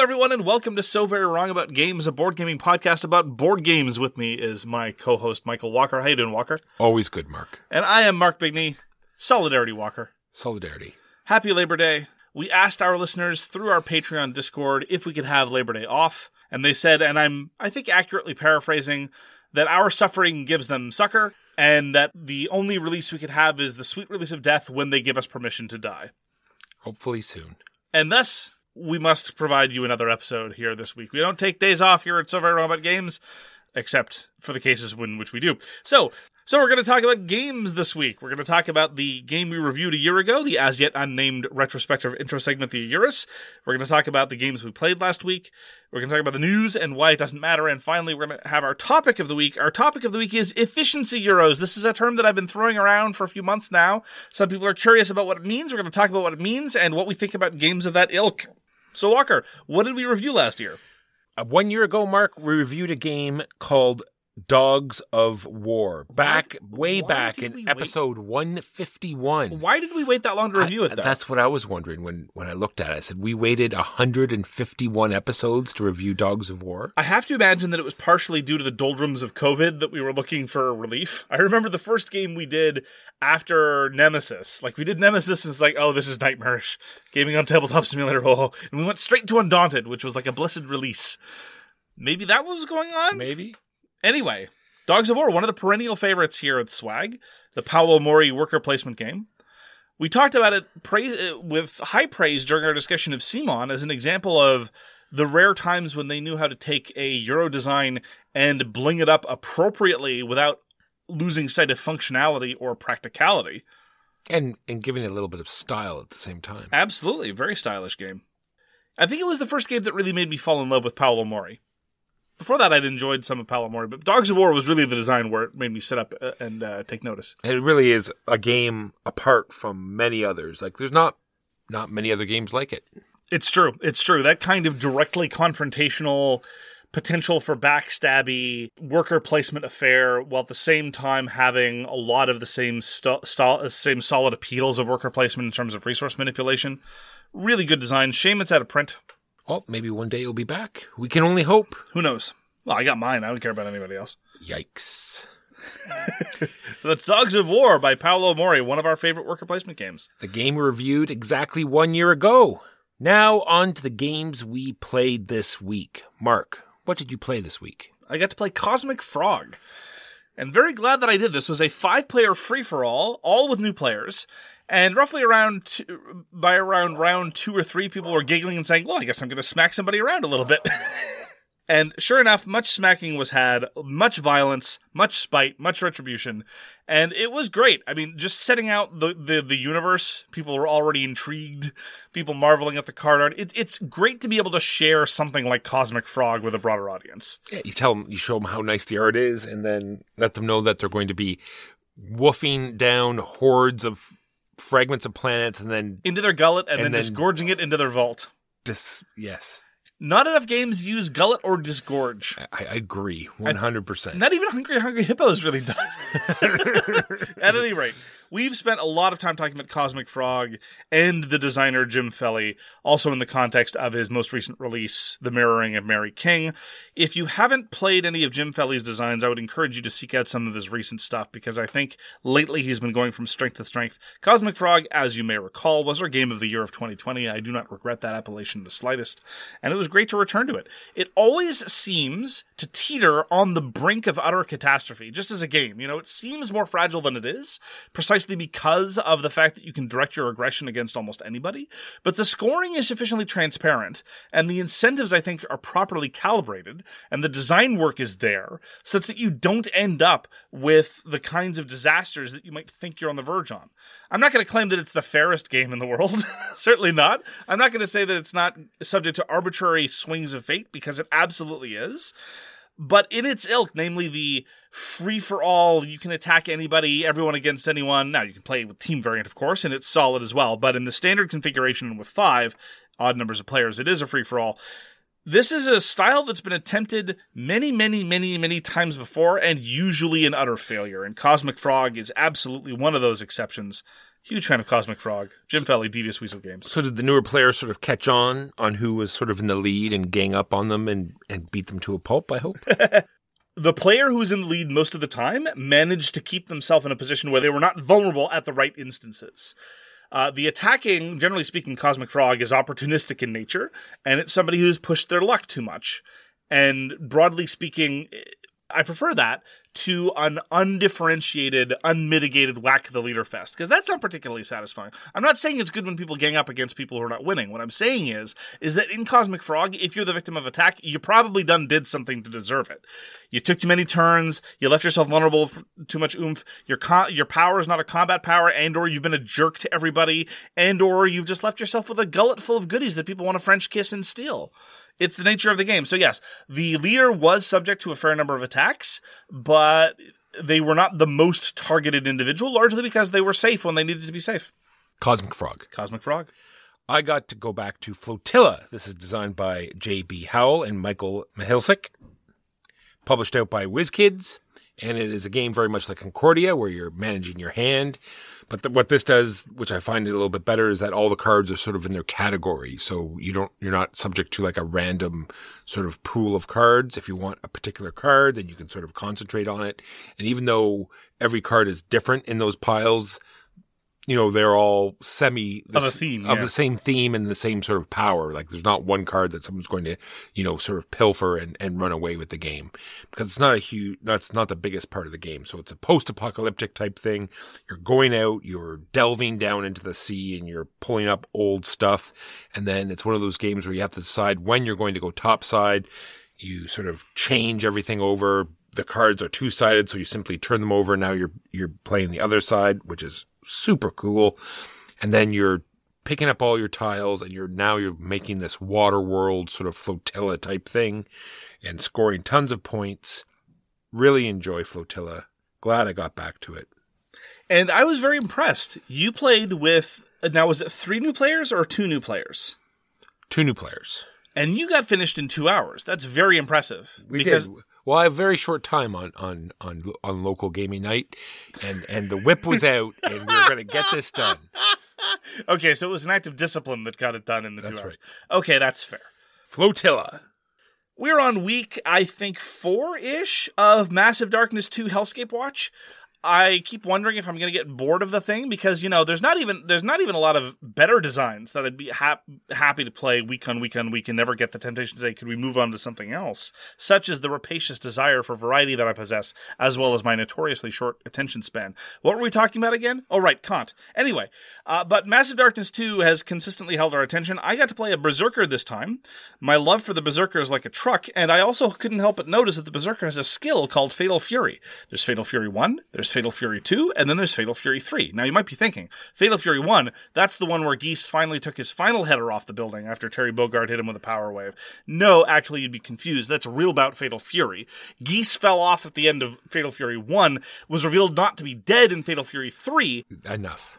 everyone, and welcome to So Very Wrong About Games, a board gaming podcast about board games. With me is my co-host, Michael Walker. How you doing, Walker? Always good, Mark. And I am Mark Bigney. Solidarity, Walker. Solidarity. Happy Labor Day. We asked our listeners through our Patreon Discord if we could have Labor Day off, and they said, and I think accurately paraphrasing, that our suffering gives them succor, and that the only release we could have is the sweet release of death when they give us permission to die. Hopefully soon. And thus, we must provide you another episode here this week. We don't take days off here at So Very Wrong About Games, except for the cases in which we do. So we're going to talk about games this week. We're going to talk about the game we reviewed a year ago, the as yet unnamed retrospective intro segment, the Eurus. We're going to talk about the games we played last week. We're going to talk about the news and why it doesn't matter. And finally, we're going to have our topic of the week. Our topic of the week is efficiency Euros. This is a term that I've been throwing around for a few months now. Some people are curious about what it means. We're going to talk about what it means and what we think about games of that ilk. So, Walker, what did we review last year? 1 year ago, Mark, we reviewed a game called Dogs of War. Way back in episode 151. Why did we wait that long to review it, though? That's what I was wondering when I looked at it. I said, we waited 151 episodes to review Dogs of War? I have to imagine that it was partially due to the doldrums of COVID that we were looking for relief. I remember the first game we did after Nemesis. Like, we did Nemesis, and it's like, oh, this is nightmarish. Gaming on Tabletop Simulator, oh. And we went straight to Undaunted, which was like a blessed release. Maybe that was going on? Maybe. Anyway, Dogs of War, one of the perennial favorites here at Swag, the Paolo Mori worker placement game. We talked about it with high praise during our discussion of Simon as an example of the rare times when they knew how to take a Euro design and bling it up appropriately without losing sight of functionality or practicality. And giving it a little bit of style at the same time. Absolutely, very stylish game. I think it was the first game that really made me fall in love with Paolo Mori. Before that, I'd enjoyed some of Paolo Mori, but Dogs of War was really the design where it made me sit up and take notice. And it really is a game apart from many others. Like, there's not many other games like it. It's true. It's true. That kind of directly confrontational potential for backstabby worker placement affair, while at the same time having a lot of the same same solid appeals of worker placement in terms of resource manipulation. Really good design. Shame it's out of print. Well, maybe one day it'll be back. We can only hope. Who knows? Well, I got mine. I don't care about anybody else. Yikes. So that's Dogs of War by Paolo Mori, one of our favorite worker placement games. The game we reviewed exactly 1 year ago. Now on to the games we played this week. Mark, what did you play this week? I got to play Cosmic Frog. And very glad that I did. This was a 5-player free-for-all, all with new players. And roughly by around round 2 or 3, people were giggling and saying, well, I guess I'm going to smack somebody around a little bit. And sure enough, much smacking was had, much violence, much spite, much retribution. And it was great. I mean, just setting out the universe, people were already intrigued, people marveling at the card art. It's great to be able to share something like Cosmic Frog with a broader audience. Yeah, you show them how nice the art is, and then let them know that they're going to be woofing down hordes of fragments of planets and then into their gullet and then disgorging it into their vault. Yes. Not enough games use gullet or disgorge. I agree, 100%. Not even Hungry Hippos really does. At any rate, we've spent a lot of time talking about Cosmic Frog and the designer Jim Feli, also in the context of his most recent release, The Mirroring of Mary King. If you haven't played any of Jim Feli's designs, I would encourage you to seek out some of his recent stuff, because I think lately he's been going from strength to strength. Cosmic Frog, as you may recall, was our game of the year of 2020. I do not regret that appellation the slightest, and it was great to return to it. It always seems to teeter on the brink of utter catastrophe, just as a game. You know, it seems more fragile than it is, precisely because of the fact that you can direct your aggression against almost anybody, but the scoring is sufficiently transparent, and the incentives, I think, are properly calibrated, and the design work is there, such that you don't end up with the kinds of disasters that you might think you're on the verge on. I'm not going to claim that it's the fairest game in the world. Certainly not. I'm not going to say that it's not subject to arbitrary swings of fate, because it absolutely is. But in its ilk, namely the free-for-all, you can attack anybody, everyone against anyone. Now, you can play with team variant, of course, and it's solid as well. But in the standard configuration and with 5 odd numbers of players, it is a free-for-all. This is a style that's been attempted many, many, many, many times before, and usually an utter failure. And Cosmic Frog is absolutely one of those exceptions. Huge fan of Cosmic Frog. Jim Felly, Devious Weasel Games. So did the newer players sort of catch on who was sort of in the lead and gang up on them and beat them to a pulp, I hope? The player who was in the lead most of the time managed to keep themselves in a position where they were not vulnerable at the right instances. The attacking, generally speaking, Cosmic Frog is opportunistic in nature, and it's somebody who's pushed their luck too much. And broadly speaking, I prefer that to an undifferentiated, unmitigated whack the leader fest, because that's not particularly satisfying. I'm not saying it's good when people gang up against people who are not winning. What I'm saying is that in Cosmic Frog, if you're the victim of attack, you probably did something to deserve it. You took too many turns, you left yourself vulnerable for too much oomph, your power is not a combat power, and or you've been a jerk to everybody, and or you've just left yourself with a gullet full of goodies that people want to French kiss and steal. It's the nature of the game. So yes, the leader was subject to a fair number of attacks, but they were not the most targeted individual, largely because they were safe when they needed to be safe. Cosmic Frog. Cosmic Frog. I got to go back to Flotilla. This is designed by J.B. Howell and Michael Mihilsik. Published out by WizKids. And it is a game very much like Concordia, where you're managing your hand. But what this does, which I find it a little bit better, is that all the cards are sort of in their category. So you're not subject to like a random sort of pool of cards. If you want a particular card, then you can sort of concentrate on it. And even though every card is different in those piles, they're all of a theme, of the same theme and the same sort of power. Like there's not one card that someone's going to, sort of pilfer and run away with the game, because it's not that's not the biggest part of the game. So it's a post-apocalyptic type thing. You're going out, you're delving down into the sea, and you're pulling up old stuff. And then it's one of those games where you have to decide when you're going to go topside. You sort of change everything over. The cards are two-sided, so you simply turn them over. Now you're playing the other side, which is super cool. And then you're picking up all your tiles, and you're making this water world sort of flotilla type thing and scoring tons of points. Really enjoy Flotilla. Glad I got back to it. And I was very impressed. You played with, now was it 3 new players or 2 new players? 2 new players. And you got finished in 2 hours. That's very impressive. We did. Well, I have a very short time on local gaming night, and the whip was out, and we were going to get this done. Okay, so it was an act of discipline that got it done in the 2 hours. Right. Okay, that's fair. Flotilla. We're on week, I think, 4-ish of Massive Darkness 2 Hellscape Watch. I keep wondering if I'm going to get bored of the thing, because there's not even a lot of better designs that I'd be happy to play week on week and never get the temptation to say, could we move on to something else? Such as the rapacious desire for variety that I possess, as well as my notoriously short attention span. What were we talking about again? Oh, right, Kant. Anyway, but Massive Darkness 2 has consistently held our attention. I got to play a Berserker this time. My love for the Berserker is like a truck, and I also couldn't help but notice that the Berserker has a skill called Fatal Fury. There's Fatal Fury 1, there's Fatal Fury 2, and then there's Fatal Fury 3. Now, you might be thinking, Fatal Fury 1, that's the one where Geese finally took his final header off the building after Terry Bogard hit him with a power wave. No, actually, you'd be confused. That's real about Fatal Fury. Geese fell off at the end of Fatal Fury 1, was revealed not to be dead in Fatal Fury 3. Enough.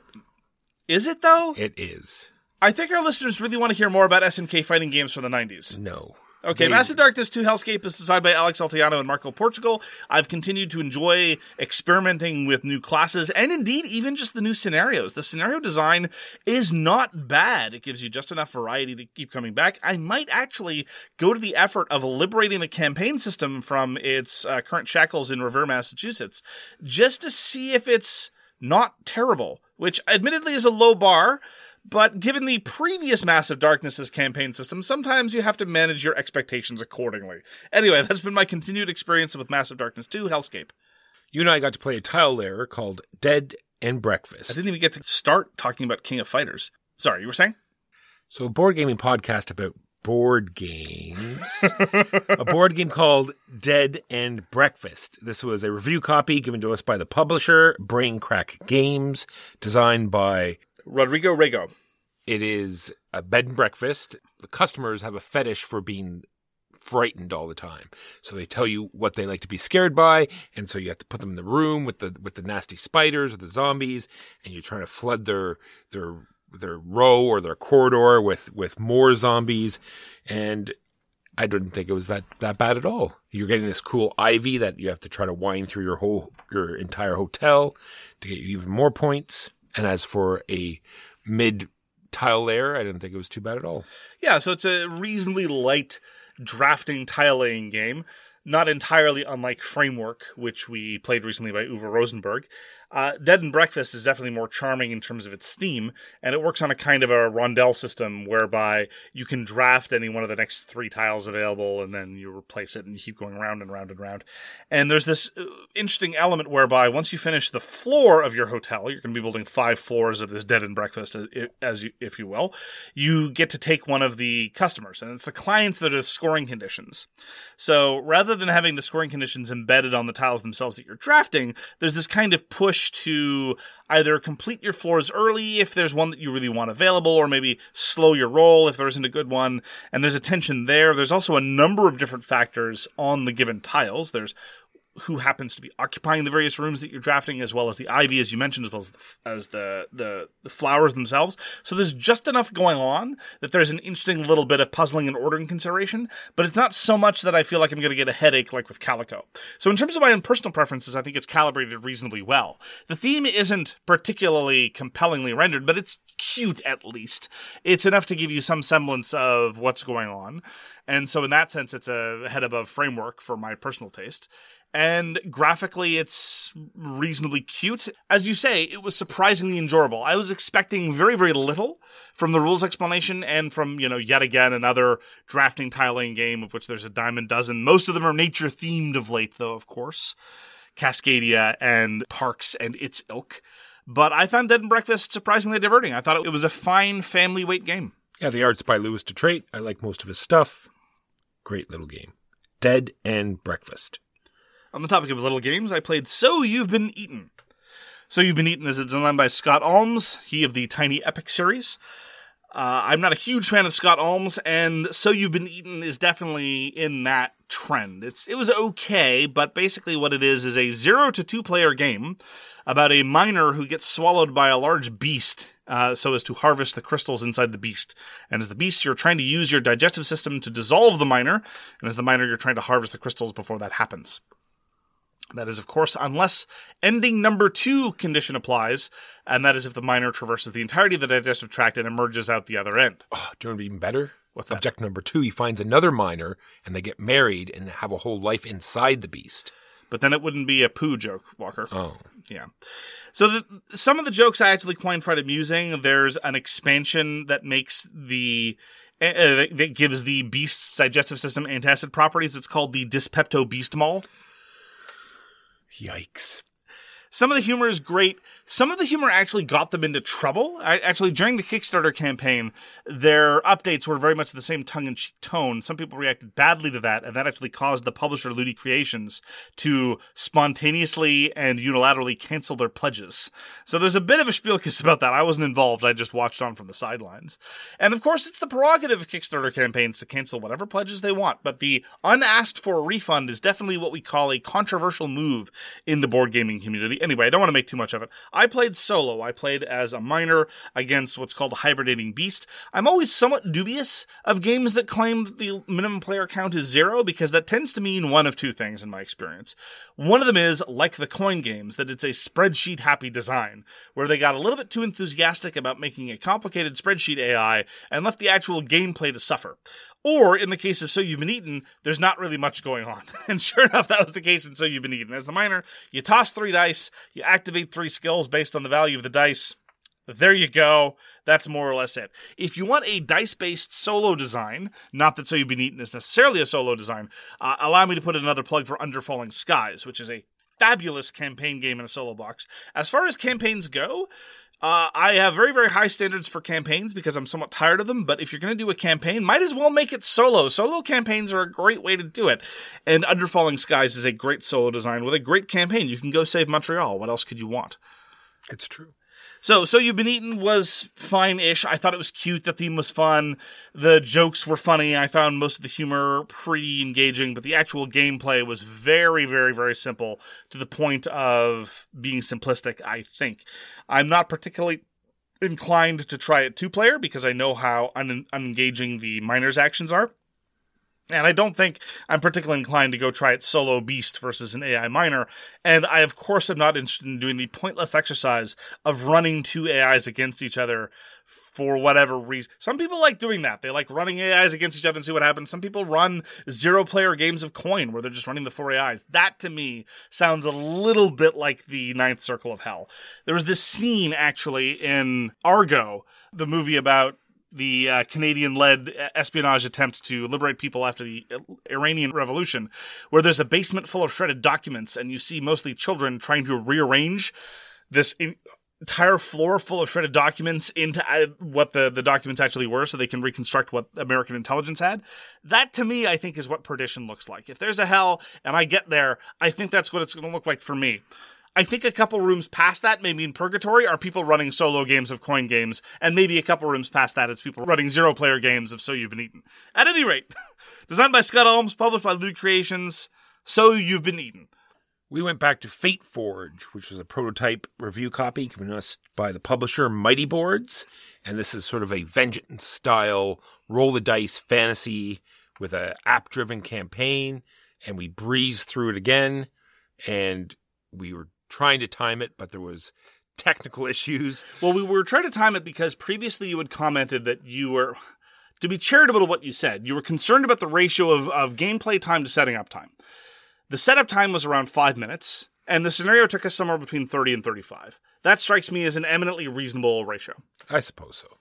Is it, though? It is. I think our listeners really want to hear more about SNK fighting games from the 90s. No. Okay, Massive Darkness 2 Hellscape is designed by Alex Altiano and Marco Portugal. I've continued to enjoy experimenting with new classes, and indeed even just the new scenarios. The scenario design is not bad. It gives you just enough variety to keep coming back. I might actually go to the effort of liberating the campaign system from its current shackles in Revere, Massachusetts, just to see if it's not terrible, which admittedly is a low bar. But given the previous Massive Darkness's campaign system, sometimes you have to manage your expectations accordingly. Anyway, that's been my continued experience with Massive Darkness 2 Hellscape. You and I got to play a tile layer called Dead and Breakfast. I didn't even get to start talking about King of Fighters. Sorry, you were saying? So a board gaming podcast about board games. A board game called Dead and Breakfast. This was a review copy given to us by the publisher, Brain Crack Games, designed by Rodrigo Rego. It is a bed and breakfast. The customers have a fetish for being frightened all the time. So they tell you what they like to be scared by, and so you have to put them in the room with the nasty spiders or the zombies, and you're trying to flood their row or their corridor with more zombies. And I didn't think it was that bad at all. You're getting this cool ivy that you have to try to wind through your entire hotel to get you even more points. And as for a mid tile layer, I didn't think it was too bad at all. Yeah, so it's a reasonably light drafting tile laying game, not entirely unlike Framework, which we played recently by Uwe Rosenberg. Dead and Breakfast is definitely more charming in terms of its theme, and it works on a kind of a rondel system whereby you can draft any one of the next 3 tiles available, and then you replace it and you keep going round and round and round. And there's this interesting element whereby once you finish the floor of your hotel, you're going to be building 5 floors of this Dead and Breakfast, if you will, you get to take one of the customers, and it's the clients that are the scoring conditions. So rather than having the scoring conditions embedded on the tiles themselves that you're drafting, there's this kind of push to either complete your floors early if there's one that you really want available, or maybe slow your roll if there isn't a good one. And there's a tension there. There's also a number of different factors on the given tiles. There's who happens to be occupying the various rooms that you're drafting, as well as the ivy, as you mentioned, as well as the flowers themselves. So there's just enough going on that there's an interesting little bit of puzzling and ordering consideration, but it's not so much that I feel like I'm going to get a headache like with Calico. So in terms of my own personal preferences, I think it's calibrated reasonably well. The theme isn't particularly compellingly rendered, but it's cute at least. It's enough to give you some semblance of what's going on. And so in that sense, it's a head above Framework for my personal taste. And graphically, it's reasonably cute. As you say, it was surprisingly enjoyable. I was expecting very, very little from the rules explanation and from, yet again, another drafting tiling game of which there's a dime a dozen. Most of them are nature-themed of late, though, of course. Cascadia and Parks and its ilk. But I found Dead and Breakfast surprisingly diverting. I thought it was a fine family-weight game. Yeah, the art's by Louis Detrate. I like most of his stuff. Great little game. Dead and Breakfast. On the topic of little games, I played So You've Been Eaten. So You've Been Eaten is designed by Scott Almes, he of the Tiny Epic series. I'm not a huge fan of Scott Almes, and So You've Been Eaten is definitely in that trend. It was okay, but basically what it is a 0 to 2 player game about a miner who gets swallowed by a large beast so as to harvest the crystals inside the beast. And as the beast, you're trying to use your digestive system to dissolve the miner, and as the miner, you're trying to harvest the crystals before that happens. That is, of course, unless ending number 2 condition applies, and that is if the miner traverses the entirety of the digestive tract and emerges out the other end. Oh, do you want to be even better? What's that? Object number 2, he finds another miner, and they get married and have a whole life inside the beast. But then it wouldn't be a poo joke, Walker. Oh. Yeah. So some of the jokes I actually find quite amusing. There's an expansion that makes that gives the beast's digestive system antacid properties. It's called the Dyspepto Beast Mall. Yikes. Some of the humor is great. Some of the humor actually got them into trouble. Actually, during the Kickstarter campaign, their updates were very much the same tongue-in-cheek tone. Some people reacted badly to that, and that actually caused the publisher, Ludi Creations, to spontaneously and unilaterally cancel their pledges. So there's a bit of a spielkiss about that. I wasn't involved. I just watched on from the sidelines. And of course, it's the prerogative of Kickstarter campaigns to cancel whatever pledges they want, but the unasked for refund is definitely what we call a controversial move in the board gaming community. Anyway, I don't want to make too much of it. I played solo. I played as a miner against what's called a hibernating beast. I'm always somewhat dubious of games that claim that the minimum player count is 0, because that tends to mean one of 2 things in my experience. One of them is, like the coin games, that it's a spreadsheet-happy design, where they got a little bit too enthusiastic about making a complicated spreadsheet AI and left the actual gameplay to suffer. Or, in the case of So You've Been Eaten, there's not really much going on. And sure enough, that was the case in So You've Been Eaten. As the miner, you toss 3 dice, you activate 3 skills based on the value of the dice. There you go. That's more or less it. If you want a dice-based solo design, not that So You've Been Eaten is necessarily a solo design, allow me to put another plug for Under Falling Skies, which is a fabulous campaign game in a solo box. As far as campaigns go, I have very, very high standards for campaigns because I'm somewhat tired of them, but if you're going to do a campaign, might as well make it solo. Solo campaigns are a great way to do it, and Under Falling Skies is a great solo design with a great campaign. You can go save Montreal. What else could you want? It's true. So You've Been Eaten was fine-ish. I thought it was cute. The theme was fun. The jokes were funny. I found most of the humor pretty engaging, but the actual gameplay was very, very, very simple to the point of being simplistic, I think. I'm not particularly inclined to try it 2-player because I know how unengaging the miner's actions are. And I don't think I'm particularly inclined to go try it solo beast versus an AI miner. And I, of course, am not interested in doing the pointless exercise of running two AIs against each other for whatever reason. Some people like doing that. They like running AIs against each other and see what happens. Some people run 0-player games of Coin where they're just running the 4 AIs. That, to me, sounds a little bit like the Ninth Circle of Hell. There was this scene, actually, in Argo, the movie about the Canadian-led espionage attempt to liberate people after the Iranian Revolution, where there's a basement full of shredded documents, and you see mostly children trying to rearrange this entire floor full of shredded documents into what the documents actually were so they can reconstruct what American intelligence had. That, to me, I think is what Perdition looks like. If there's a hell and I get there, I think that's what it's going to look like for me. I think a couple rooms past that, maybe in Purgatory, are people running solo games of Coin games, and maybe a couple rooms past that, it's people running 0-player games of So You've Been Eaten. At any rate, designed by Scott Holmes, published by Loot Creations, So You've Been Eaten. We went back to Fate Forge, which was a prototype review copy given to us by the publisher Mighty Boards, and this is sort of a Vengeance-style roll-the-dice fantasy with an app-driven campaign, and we breezed through it again, and we were trying to time it, but there was technical issues. Well, we were trying to time it because previously you had commented that you were, to be charitable to what you said, you were concerned about the ratio of gameplay time to setting up time. The setup time was around 5 minutes, and the scenario took us somewhere between 30 and 35. That strikes me as an eminently reasonable ratio. I suppose so.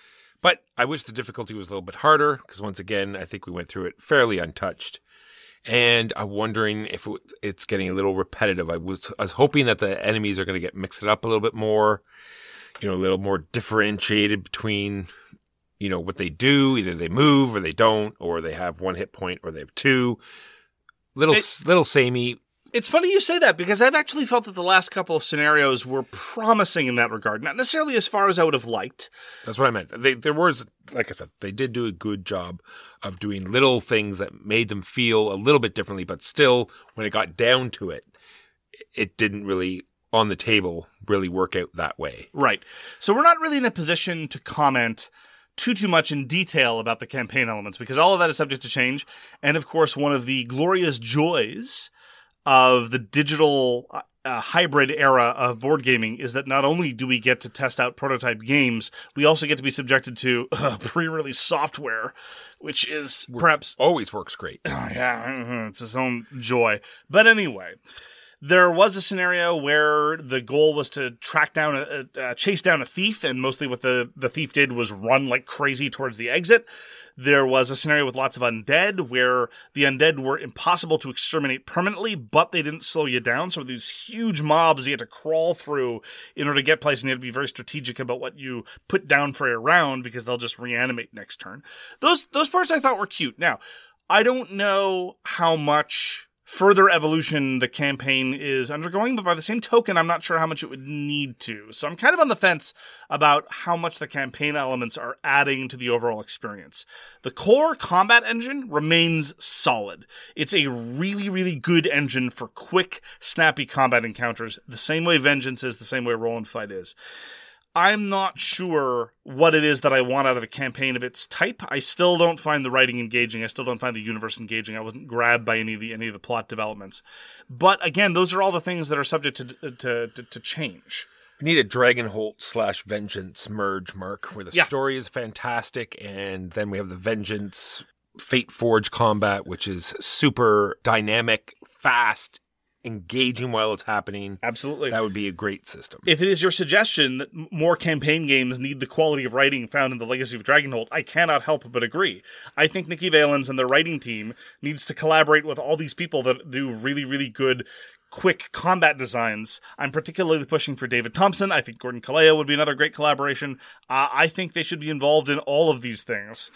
But I wish the difficulty was a little bit harder, because once again, I think we went through it fairly untouched. And I'm wondering if it's getting a little repetitive. I was hoping that the enemies are going to get mixed up a little bit more, a little more differentiated between, what they do. Either they move or they don't, or they have 1 hit point or they have 2. Little samey. It's funny you say that because I've actually felt that the last couple of scenarios were promising in that regard. Not necessarily as far as I would have liked. That's what I meant. There was, like I said, they did do a good job of doing little things that made them feel a little bit differently, but still, when it got down to it, it didn't really, on the table, really work out that way. Right. So we're not really in a position to comment too much in detail about the campaign elements because all of that is subject to change. And of course, one of the glorious joys of the digital hybrid era of board gaming is that not only do we get to test out prototype games, we also get to be subjected to pre-release software, which is perhaps always works great. Yeah, it's its own joy. But anyway, there was a scenario where the goal was to track down chase down a thief, and mostly what the thief did was run like crazy towards the exit. There was a scenario with lots of undead, where the undead were impossible to exterminate permanently, but they didn't slow you down. So these huge mobs you had to crawl through in order to get places, and you had to be very strategic about what you put down for a round, because they'll just reanimate next turn. Those parts I thought were cute. Now, I don't know how much further evolution the campaign is undergoing, but by the same token, I'm not sure how much it would need to. So I'm kind of on the fence about how much the campaign elements are adding to the overall experience. The core combat engine remains solid. It's a really, really good engine for quick, snappy combat encounters, the same way Vengeance is, the same way Roll and Fight is. I'm not sure what it is that I want out of a campaign of its type. I still don't find the writing engaging. I still don't find the universe engaging. I wasn't grabbed by any of the plot developments. But again, those are all the things that are subject to change. We need a Dragonholt / Vengeance merge, Mark, where the story is fantastic, and then we have the Vengeance Fate Forge combat, which is super dynamic, fast, engaging while it's happening. Absolutely. That would be a great system. If it is your suggestion that more campaign games need the quality of writing found in the Legacy of Dragonholt, I cannot help but agree. I think Nikki Valens and their writing team needs to collaborate with all these people that do really, really good quick combat designs. I'm particularly pushing for David Thompson. I think Gordon Kalea would be another great collaboration. I think they should be involved in all of these things.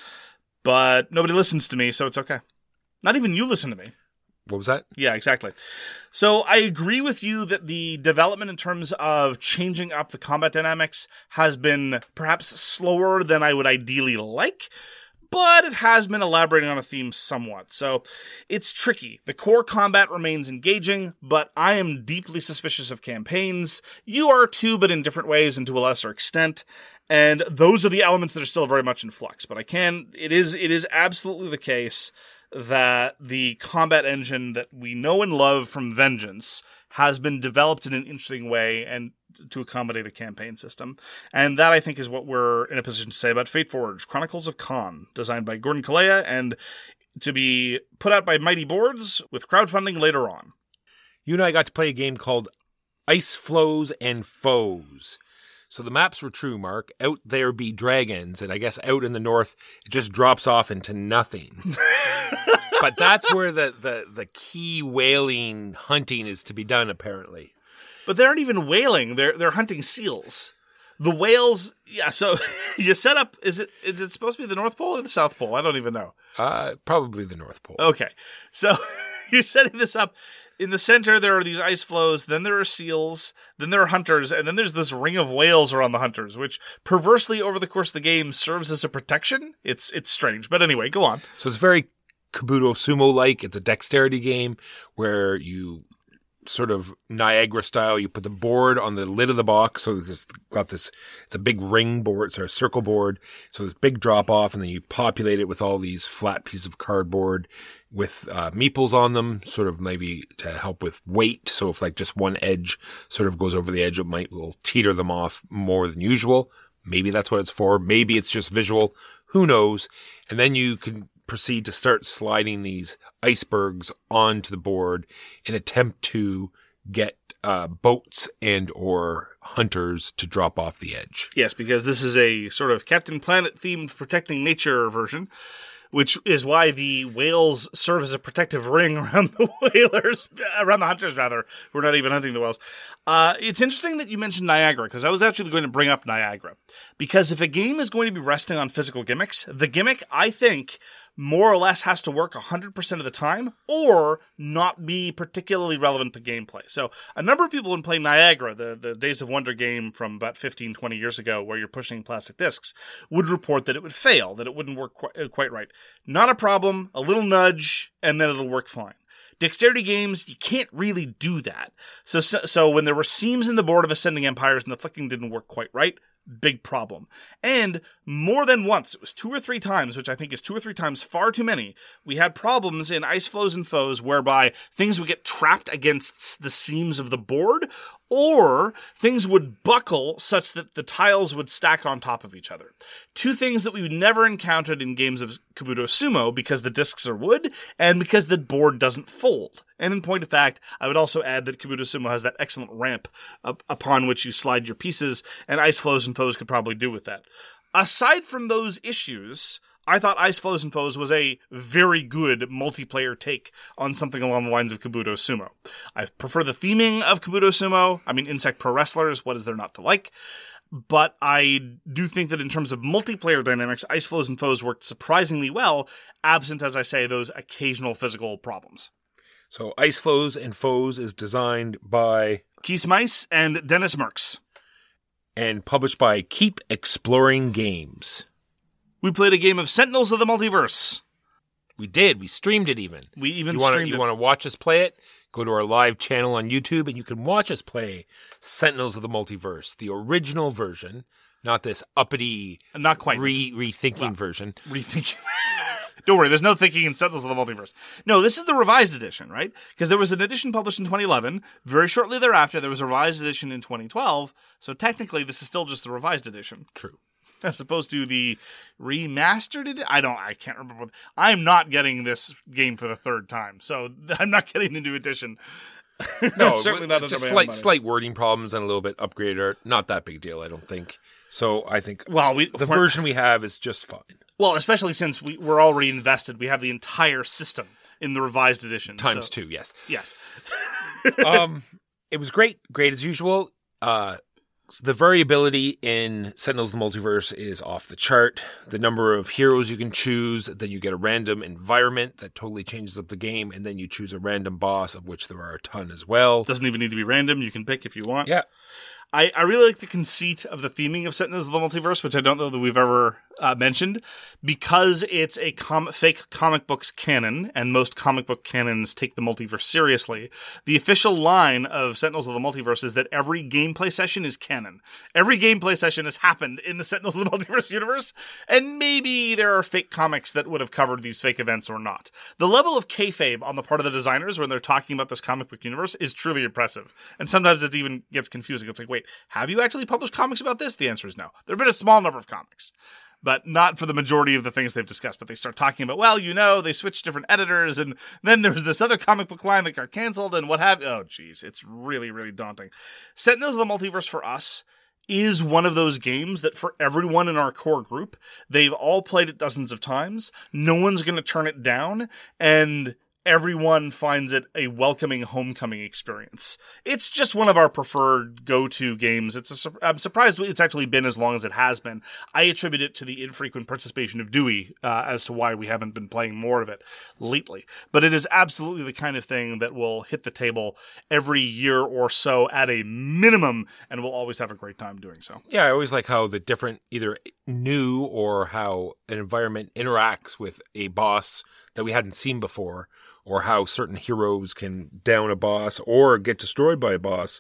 But nobody listens to me, so it's okay. Not even you listen to me. What was that? Yeah, exactly. So I agree with you that the development in terms of changing up the combat dynamics has been perhaps slower than I would ideally like, but it has been elaborating on a theme somewhat. So it's tricky. The core combat remains engaging, but I am deeply suspicious of campaigns. You are too, but in different ways and to a lesser extent. And those are the elements that are still very much in flux. But it is absolutely the case that the combat engine that we know and love from Vengeance has been developed in an interesting way and to accommodate a campaign system. And that, I think, is what we're in a position to say about Fate Forge, Chronicles of Khan, designed by Gordon Kalea and to be put out by Mighty Boards with crowdfunding later on. You and I got to play a game called Ice Flows and Foes. So the maps were true, Mark. Out there be dragons, and I guess out in the north, it just drops off into nothing. But that's where the key whaling hunting is to be done, apparently. But they aren't even whaling. They're hunting seals. The whales, yeah, so you set up, is it supposed to be the North Pole or the South Pole? I don't even know. Probably the North Pole. Okay. So you're setting this up. In the center, there are these ice flows, then there are seals, then there are hunters, and then there's this ring of whales around the hunters, which perversely over the course of the game serves as a protection. It's strange. But anyway, go on. So it's very Kabuto Sumo-like. It's a dexterity game where you sort of Niagara style. You put the board on the lid of the box. So it's a big ring board, so a circle board. So this big drop off, and then you populate it with all these flat pieces of cardboard with meeples on them, sort of maybe to help with weight. So if like just one edge sort of goes over the edge, will teeter them off more than usual. Maybe that's what it's for. Maybe it's just visual. Who knows? And then you can proceed to start sliding these icebergs onto the board in attempt to get boats and or hunters to drop off the edge. Yes, because this is a sort of Captain Planet themed protecting nature version, which is why the whales serve as a protective ring around the hunters, who are not even hunting the whales. It's interesting that you mentioned Niagara, because I was actually going to bring up Niagara. Because if a game is going to be resting on physical gimmicks, the gimmick, I think, more or less has to work 100% of the time, or not be particularly relevant to gameplay. So a number of people, when playing Niagara, the Days of Wonder game from about 15, 20 years ago, where you're pushing plastic discs, would report that it would fail, that it wouldn't work quite right. Not a problem, a little nudge, and then it'll work fine. Dexterity games, you can't really do that. So when there were seams in the board of Ascending Empires and the flicking didn't work quite right, big problem. And more than once, it was 2 or 3 times, which I think is 2 or 3 times far too many, we had problems in Ice Flows and Foes whereby things would get trapped against the seams of the board, or things would buckle such that the tiles would stack on top of each other. 2 things that we never encountered in games of Kabuto Sumo, because the discs are wood, and because the board doesn't fold. And in point of fact, I would also add that Kabuto Sumo has that excellent ramp upon which you slide your pieces, and Ice Flows and Foes could probably do with that. Aside from those issues, I thought Ice Flows and Foes was a very good multiplayer take on something along the lines of Kabuto Sumo. I prefer the theming of Kabuto Sumo. I mean, Insect Pro Wrestlers, what is there not to like? But I do think that in terms of multiplayer dynamics, Ice Flows and Foes worked surprisingly well, absent, as I say, those occasional physical problems. So Ice Flows and Foes is designed by Kees Meis and Dennis Merks. And published by Keep Exploring Games. We played a game of Sentinels of the Multiverse. We did. We streamed it even. We even streamed it. You want to watch us play it? Go to our live channel on YouTube and you can watch us play Sentinels of the Multiverse, the original version, not this uppity, not quite rethinking version. Rethinking. Don't worry, there's no thinking in Sentinels of the Multiverse. No, this is the revised edition, right? Because there was an edition published in 2011. Very shortly thereafter, there was a revised edition in 2012. So technically, this is still just the revised edition. True. As opposed to the remastered edition. I can't remember. I'm not getting this game for the 3rd time. So I'm not getting the new edition. No, certainly not. Just slight wording problems and a little bit upgraded art. Not that big deal, I don't think. So I think the version we have is just fine. Well, especially since we're already invested. We have the entire system in the revised edition. Times 2, yes. Yes. It was great. Great as usual. The variability in Sentinels of the Multiverse is off the chart. The number of heroes you can choose, then you get a random environment that totally changes up the game, and then you choose a random boss, of which there are a ton as well. Doesn't even need to be random. You can pick if you want. Yeah. I really like the conceit of the theming of Sentinels of the Multiverse, which I don't know that we've ever mentioned, because it's a fake comic books canon, and most comic book canons take the multiverse seriously. The official line of Sentinels of the Multiverse is that every gameplay session is canon. Every gameplay session has happened in the Sentinels of the Multiverse universe, and maybe there are fake comics that would have covered these fake events or not. The level of kayfabe on the part of the designers when they're talking about this comic book universe is truly impressive. And sometimes it even gets confusing. It's like, wait, have you actually published comics about this? The answer is no. There have been a small number of comics, but not for the majority of the things they've discussed. But they start talking about, well, they switched different editors, and then there was this other comic book line that got canceled, and what have you. Oh, geez, it's really, really daunting. Sentinels of the Multiverse for us is one of those games that for everyone in our core group, they've all played it dozens of times. No one's going to turn it down, and everyone finds it a welcoming homecoming experience. It's just one of our preferred go-to games. I'm surprised it's actually been as long as it has been. I attribute it to the infrequent participation of Dewey as to why we haven't been playing more of it lately. But it is absolutely the kind of thing that will hit the table every year or so at a minimum, and we'll always have a great time doing so. Yeah, I always like how the different, either new or how an environment interacts with a boss that we hadn't seen before, or how certain heroes can down a boss or get destroyed by a boss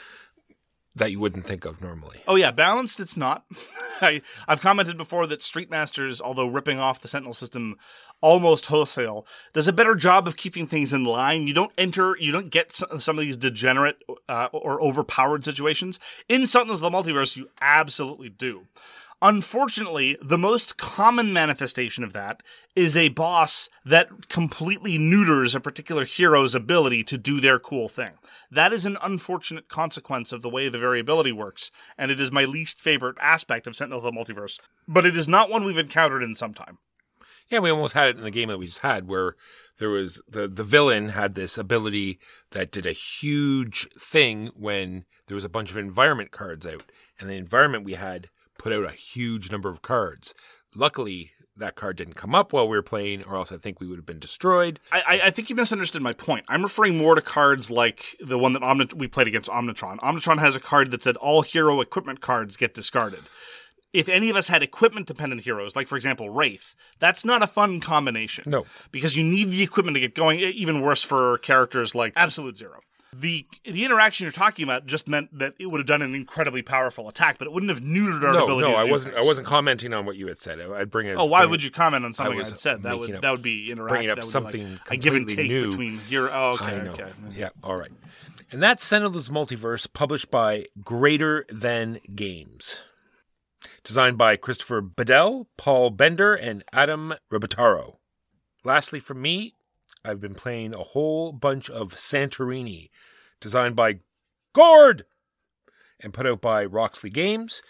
that you wouldn't think of normally. Oh yeah, balanced it's not. I've commented before that Street Masters, although ripping off the Sentinel system almost wholesale, does a better job of keeping things in line. You don't get some of these degenerate or overpowered situations. In Sentinels of the Multiverse, you absolutely do. Unfortunately, the most common manifestation of that is a boss that completely neuters a particular hero's ability to do their cool thing. That is an unfortunate consequence of the way the variability works, and it is my least favorite aspect of Sentinels of the Multiverse. But it is not one we've encountered in some time. Yeah, we almost had it in the game that we just had, where there was the villain had this ability that did a huge thing when there was a bunch of environment cards out, and the environment we had put out a huge number of cards. Luckily, that card didn't come up while we were playing, or else I think we would have been destroyed. I think you misunderstood my point. I'm referring more to cards like the one that we played against Omnitron. Omnitron has a card that said all hero equipment cards get discarded. If any of us had equipment-dependent heroes, like, for example, Wraith, that's not a fun combination. No. Because you need the equipment to get going, even worse for characters like Absolute Zero. The interaction you're talking about just meant that it would have done an incredibly powerful attack, but it wouldn't have neutered our ability. No, I wasn't commenting on what you had said. I'd bring it. Oh, why would you comment on something I had said? That would be interactive. Bringing up something like a give and take new between here. Oh, okay, I know. Okay. Yeah, all right. And that's Sentinels Multiverse, published by Greater Than Games, designed by Christopher Bedell, Paul Bender, and Adam Ribitaro. Lastly, from me, I've been playing a whole bunch of Santorini, designed by Gord and put out by Roxley Games.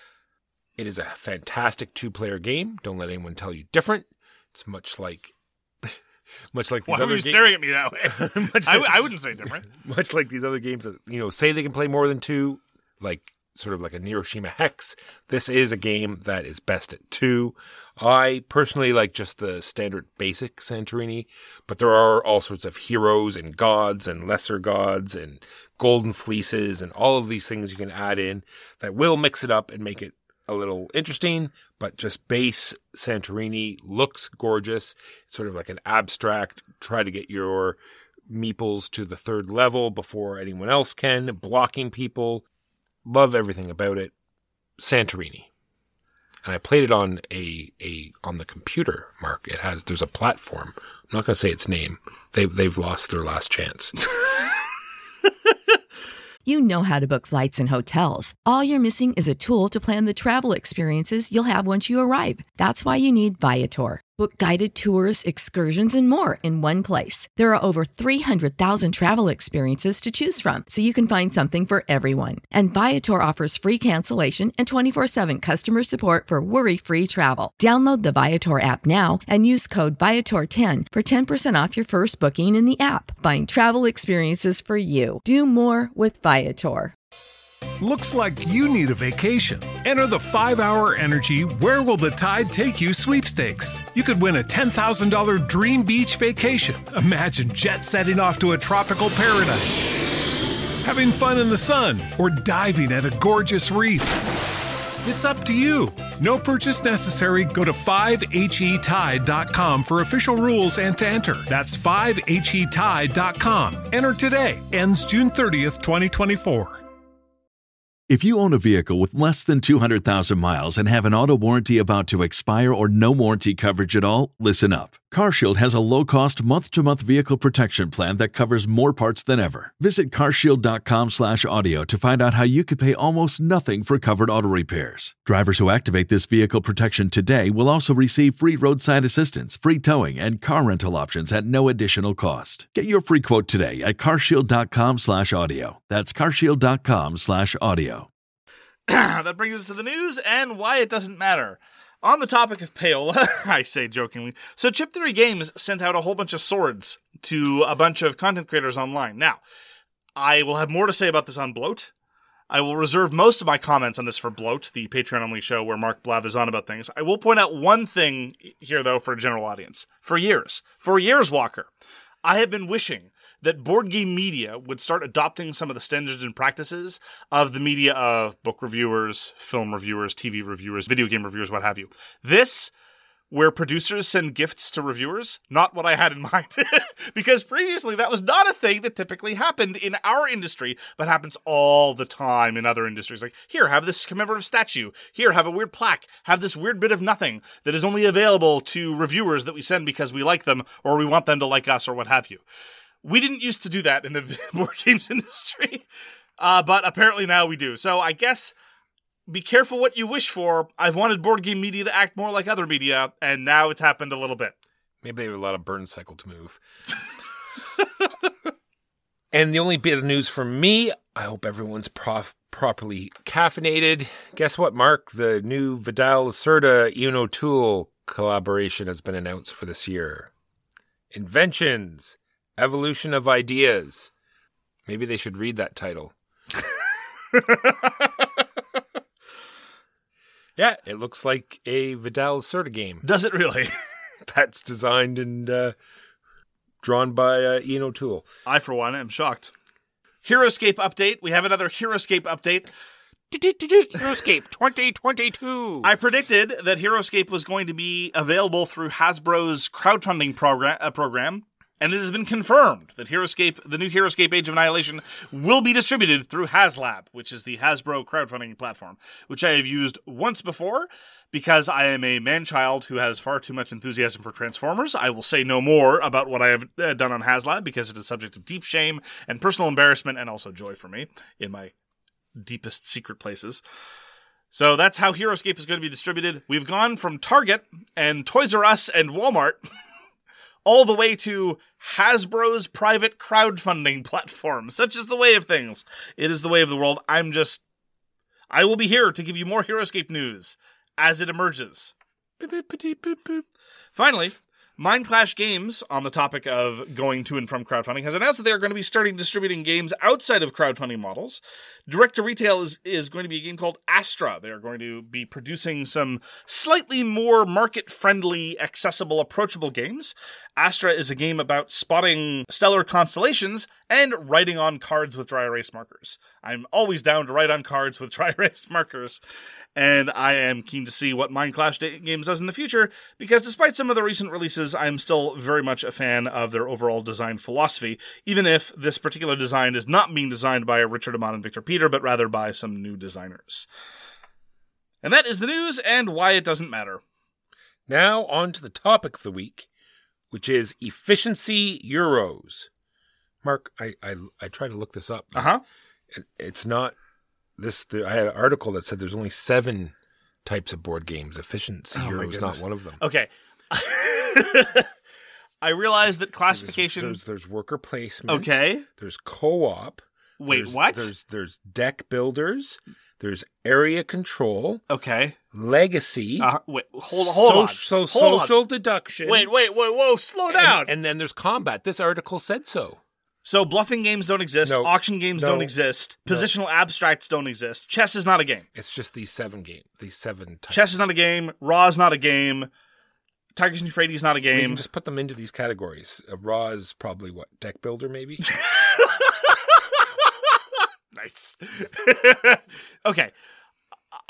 It is a fantastic 2-player game. Don't let anyone tell you different. It's much like these other games. Why are you staring at me that way? I wouldn't say different. Much like these other games that say they can play more than 2, like sort of like a Hiroshima Hex. This is a game that is best at 2. I personally like just the standard basic Santorini, but there are all sorts of heroes and gods and lesser gods and golden fleeces and all of these things you can add in that will mix it up and make it a little interesting, but just base Santorini looks gorgeous. It's sort of like an abstract, try to get your meeples to the 3rd level before anyone else can, blocking people. Love everything about it. Santorini. And I played it on on the computer, Mark. There's a platform. I'm not going to say its name. They've lost their last chance. You know how to book flights and hotels. All you're missing is a tool to plan the travel experiences you'll have once you arrive. That's why you need Viator. Book guided tours, excursions, and more in one place. There are over 300,000 travel experiences to choose from, so you can find something for everyone. And Viator offers free cancellation and 24/7 customer support for worry-free travel. Download the Viator app now and use code Viator10 for 10% off your first booking in the app. Find travel experiences for you. Do more with Viator. Looks like you need a vacation. Enter the 5-Hour Energy Where Will the Tide Take You sweepstakes. You could win a $10,000 dream beach vacation. Imagine jet setting off to a tropical paradise, having fun in the sun, or diving at a gorgeous reef. It's up to you. No purchase necessary. Go to 5HETide.com for official rules and to enter. That's 5HETide.com. Enter today. Ends June 30th, 2024. If you own a vehicle with less than 200,000 miles and have an auto warranty about to expire or no warranty coverage at all, listen up. CarShield has a low-cost month-to-month vehicle protection plan that covers more parts than ever. Visit carshield.com/audio to find out how you could pay almost nothing for covered auto repairs. Drivers who activate this vehicle protection today will also receive free roadside assistance, free towing, and car rental options at no additional cost. Get your free quote today at carshield.com/audio. That's carshield.com/audio. That brings us to the news and why it doesn't matter. On the topic of payola, I say jokingly, so Chip Theory Games sent out a whole bunch of swords to a bunch of content creators online. Now, I will have more to say about this on Bloat. I will reserve most of my comments on this for Bloat, the Patreon-only show where Mark blathers on about things. I will point out one thing here, though, for a general audience. For years, Walker, I have been wishing that board game media would start adopting some of the standards and practices of the media of book reviewers, film reviewers, TV reviewers, video game reviewers, what have you. This, where producers send gifts to reviewers, not what I had in mind. Because previously that was not a thing that typically happened in our industry, but happens all the time in other industries. Like, here, have this commemorative statue. Here, have a weird plaque. Have this weird bit of nothing that is only available to reviewers that we send because we like them or we want them to like us or what have you. We didn't used to do that in the board games industry, but apparently now we do. So I guess be careful what you wish for. I've wanted board game media to act more like other media, and now it's happened a little bit. Maybe they have a lot of burn cycle to move. And the only bit of news from me, I hope everyone's properly caffeinated. Guess what, Mark? The new Vidal Lacerda Ian O'Toole collaboration has been announced for this year. Inventions. Evolution of Ideas. Maybe they should read that title. Yeah, it looks like a Vidal Lacerda game. Does it really? That's designed and drawn by Ian O'Toole. I, for one, am shocked. Heroescape update. We have another Heroescape update. Heroescape 2022. I predicted that Heroescape was going to be available through Hasbro's crowdfunding program. And it has been confirmed that the new Heroescape Age of Annihilation will be distributed through HasLab, which is the Hasbro crowdfunding platform, which I have used once before because I am a man-child who has far too much enthusiasm for Transformers. I will say no more about what I have done on HasLab because it is subject of deep shame and personal embarrassment and also joy for me in my deepest secret places. So that's how Heroescape is going to be distributed. We've gone from Target and Toys R Us and Walmart all the way to Hasbro's private crowdfunding platform. Such is the way of things. It is the way of the world. I will be here to give you more Heroescape news as it emerges. Finally, Mindclash Games, on the topic of going to and from crowdfunding, has announced that they are going to be starting distributing games outside of crowdfunding models. Direct-to-retail is going to be a game called Astra. They are going to be producing some slightly more market-friendly, accessible, approachable games. Astra is a game about spotting stellar constellations and writing on cards with dry erase markers. I'm always down to write on cards with dry erase markers, and I am keen to see what Mindclash Games does in the future, because despite some of the recent releases, I'm still very much a fan of their overall design philosophy, even if this particular design is not being designed by Richard Amon and Victor Peter, but rather by some new designers. And that is the news and why it doesn't matter. Now on to the topic of the week, which is efficiency euros. Mark, I tried to look this up. Uh-huh. It's not this. I had an article that said there's only 7 types of board games. Efficiency euro is not one of them. Okay. I realize that classification. There's worker placement. Okay. There's co-op. Wait, what? There's deck builders. There's area control. Okay. Legacy. Wait, hold on. Social deduction. Wait, whoa, slow down. And then there's combat. This article said so. So bluffing games don't exist. No. Auction games don't exist. Positional abstracts don't exist. Chess is not a game. It's just these 7 types. Chess is not a game. Raw is not a game. Tigers and Euphrates is not a game. We can just put them into these categories. Raw is probably what? Deck builder, maybe? Nice. Okay.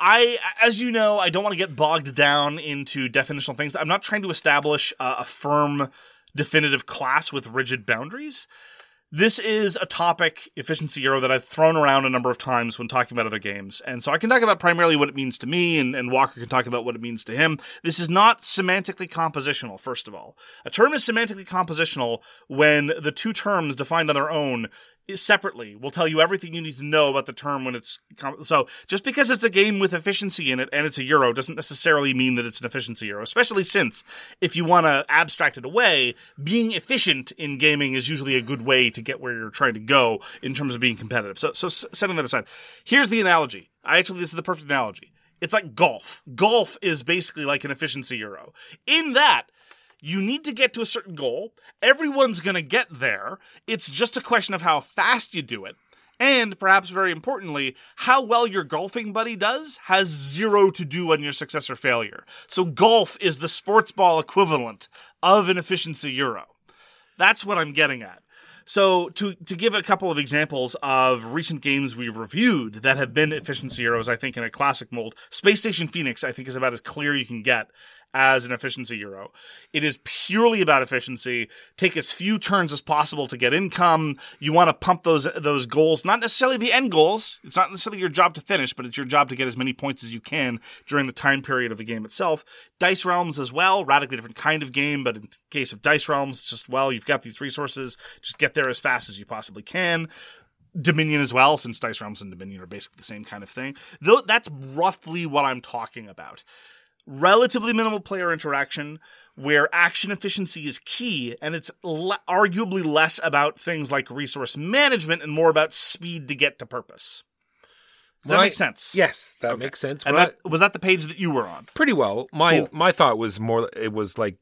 as you know, I don't want to get bogged down into definitional things. I'm not trying to establish a firm, definitive class with rigid boundaries. This is a topic, efficiency euro, that I've thrown around a number of times when talking about other games. And so I can talk about primarily what it means to me, and Walker can talk about what it means to him. This is not semantically compositional, first of all. A term is semantically compositional when the two terms defined on their own separately will tell you everything you need to know about the term when it's... So just because it's a game with efficiency in it and it's a euro doesn't necessarily mean that it's an efficiency euro, especially since if you want to abstract it away, being efficient in gaming is usually a good way to get where you're trying to go in terms of being competitive. So setting that aside, here's the analogy. This is the perfect analogy. It's like golf. Golf is basically like an efficiency euro. In that, you need to get to a certain goal. Everyone's going to get there. It's just a question of how fast you do it. And perhaps very importantly, how well your golfing buddy does has zero to do on your success or failure. So golf is the sports ball equivalent of an efficiency euro. That's what I'm getting at. So to give a couple of examples of recent games we've reviewed that have been efficiency euros, I think in a classic mold, Space Station Phoenix, I think, is about as clear you can get as an efficiency euro. It is purely about efficiency. Take as few turns as possible to get income. You want to pump those goals, not necessarily the end goals. It's not necessarily your job to finish, but it's your job to get as many points as you can during the time period of the game itself. Dice Realms as well, radically different kind of game, but in case of Dice Realms, just, well, you've got these resources, just get there as fast as you possibly can. Dominion as well, since Dice Realms and Dominion are basically the same kind of thing. Though that's roughly what I'm talking about. Relatively minimal player interaction, where action efficiency is key, and it's arguably less about things like resource management and more about speed to get to purpose. Does that make sense? Yes, that makes sense. And was that the page that you were on? Pretty well. My thought was more, it was like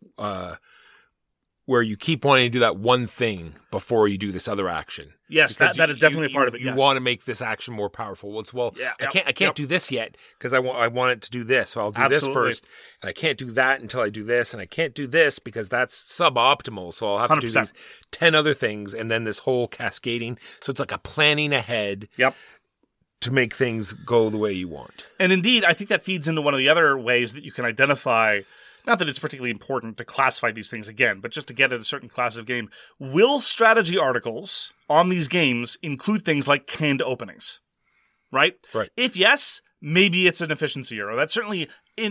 where you keep wanting to do that one thing before you do this other action. Yes, that is definitely a part of it. You want to make this action more powerful. I can't do this yet because I want it to do this, so I'll do this first. And I can't do that until I do this, and I can't do this because that's suboptimal, so I'll have 100%. To do these 10 other things, and then this whole cascading. So it's like a planning ahead. Yep. To make things go the way you want. And indeed, I think that feeds into one of the other ways that you can identify. Not that it's particularly important to classify these things again, but just to get at a certain class of game. Will strategy articles on these games include things like canned openings? Right? Right. If yes, maybe it's an efficiency euro. That certainly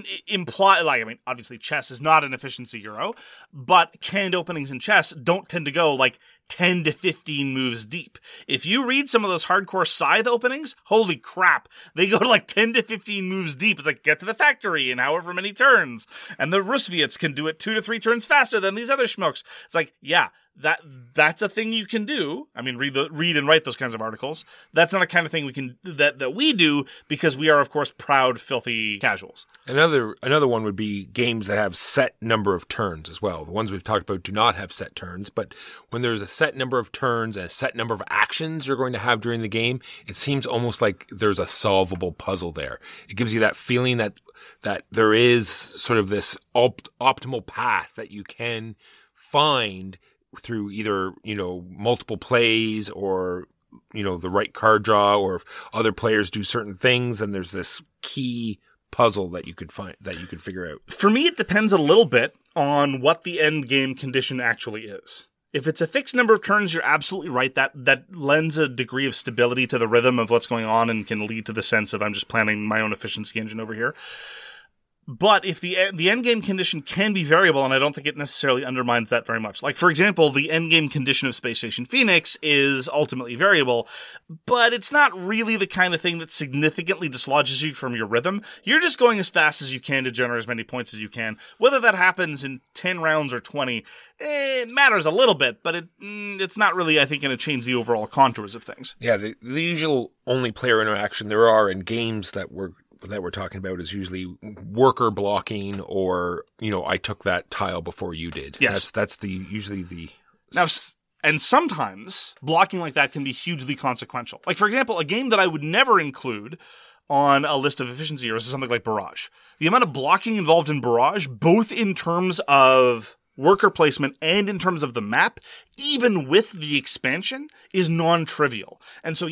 obviously chess is not an efficiency euro, but canned openings in chess don't tend to go like 10 to 15 moves deep. If you read some of those hardcore Scythe openings, holy crap, they go to like 10 to 15 moves deep. It's like, get to the factory in however many turns. And the Rusviets can do it 2 to 3 turns faster than these other schmucks. It's like, yeah, that's a thing you can do. I mean, read and write those kinds of articles. That's not a kind of thing we can that we do because we are, of course, proud, filthy casuals. Another one would be games that have set number of turns as well. The ones we've talked about do not have set turns, but when there's a set number of turns and a set number of actions you're going to have during the game, it seems almost like there's a solvable puzzle there. It gives you that feeling that there is sort of this optimal path that you can find through either, multiple plays or, the right card draw, or if other players do certain things, and there's this key puzzle that you could find, that you could figure out. For me, it depends a little bit on what the end game condition actually is. If it's a fixed number of turns, you're absolutely right. That lends a degree of stability to the rhythm of what's going on and can lead to the sense of I'm just planning my own efficiency engine over here. But if the end game condition can be variable, and I don't think it necessarily undermines that very much. Like, for example, the end game condition of Space Station Phoenix is ultimately variable, but it's not really the kind of thing that significantly dislodges you from your rhythm. You're just going as fast as you can to generate as many points as you can. Whether that happens in 10 rounds or 20, it matters a little bit, but it's not really, I think, going to change the overall contours of things. Yeah, the usual only player interaction there are in games that we're talking about is usually worker blocking, or, I took that tile before you did. Yes. That's usually the... Now, and sometimes blocking like that can be hugely consequential. Like, for example, a game that I would never include on a list of efficiency errors is something like Barrage. The amount of blocking involved in Barrage, both in terms of worker placement and in terms of the map, even with the expansion, is non-trivial. And so, yes,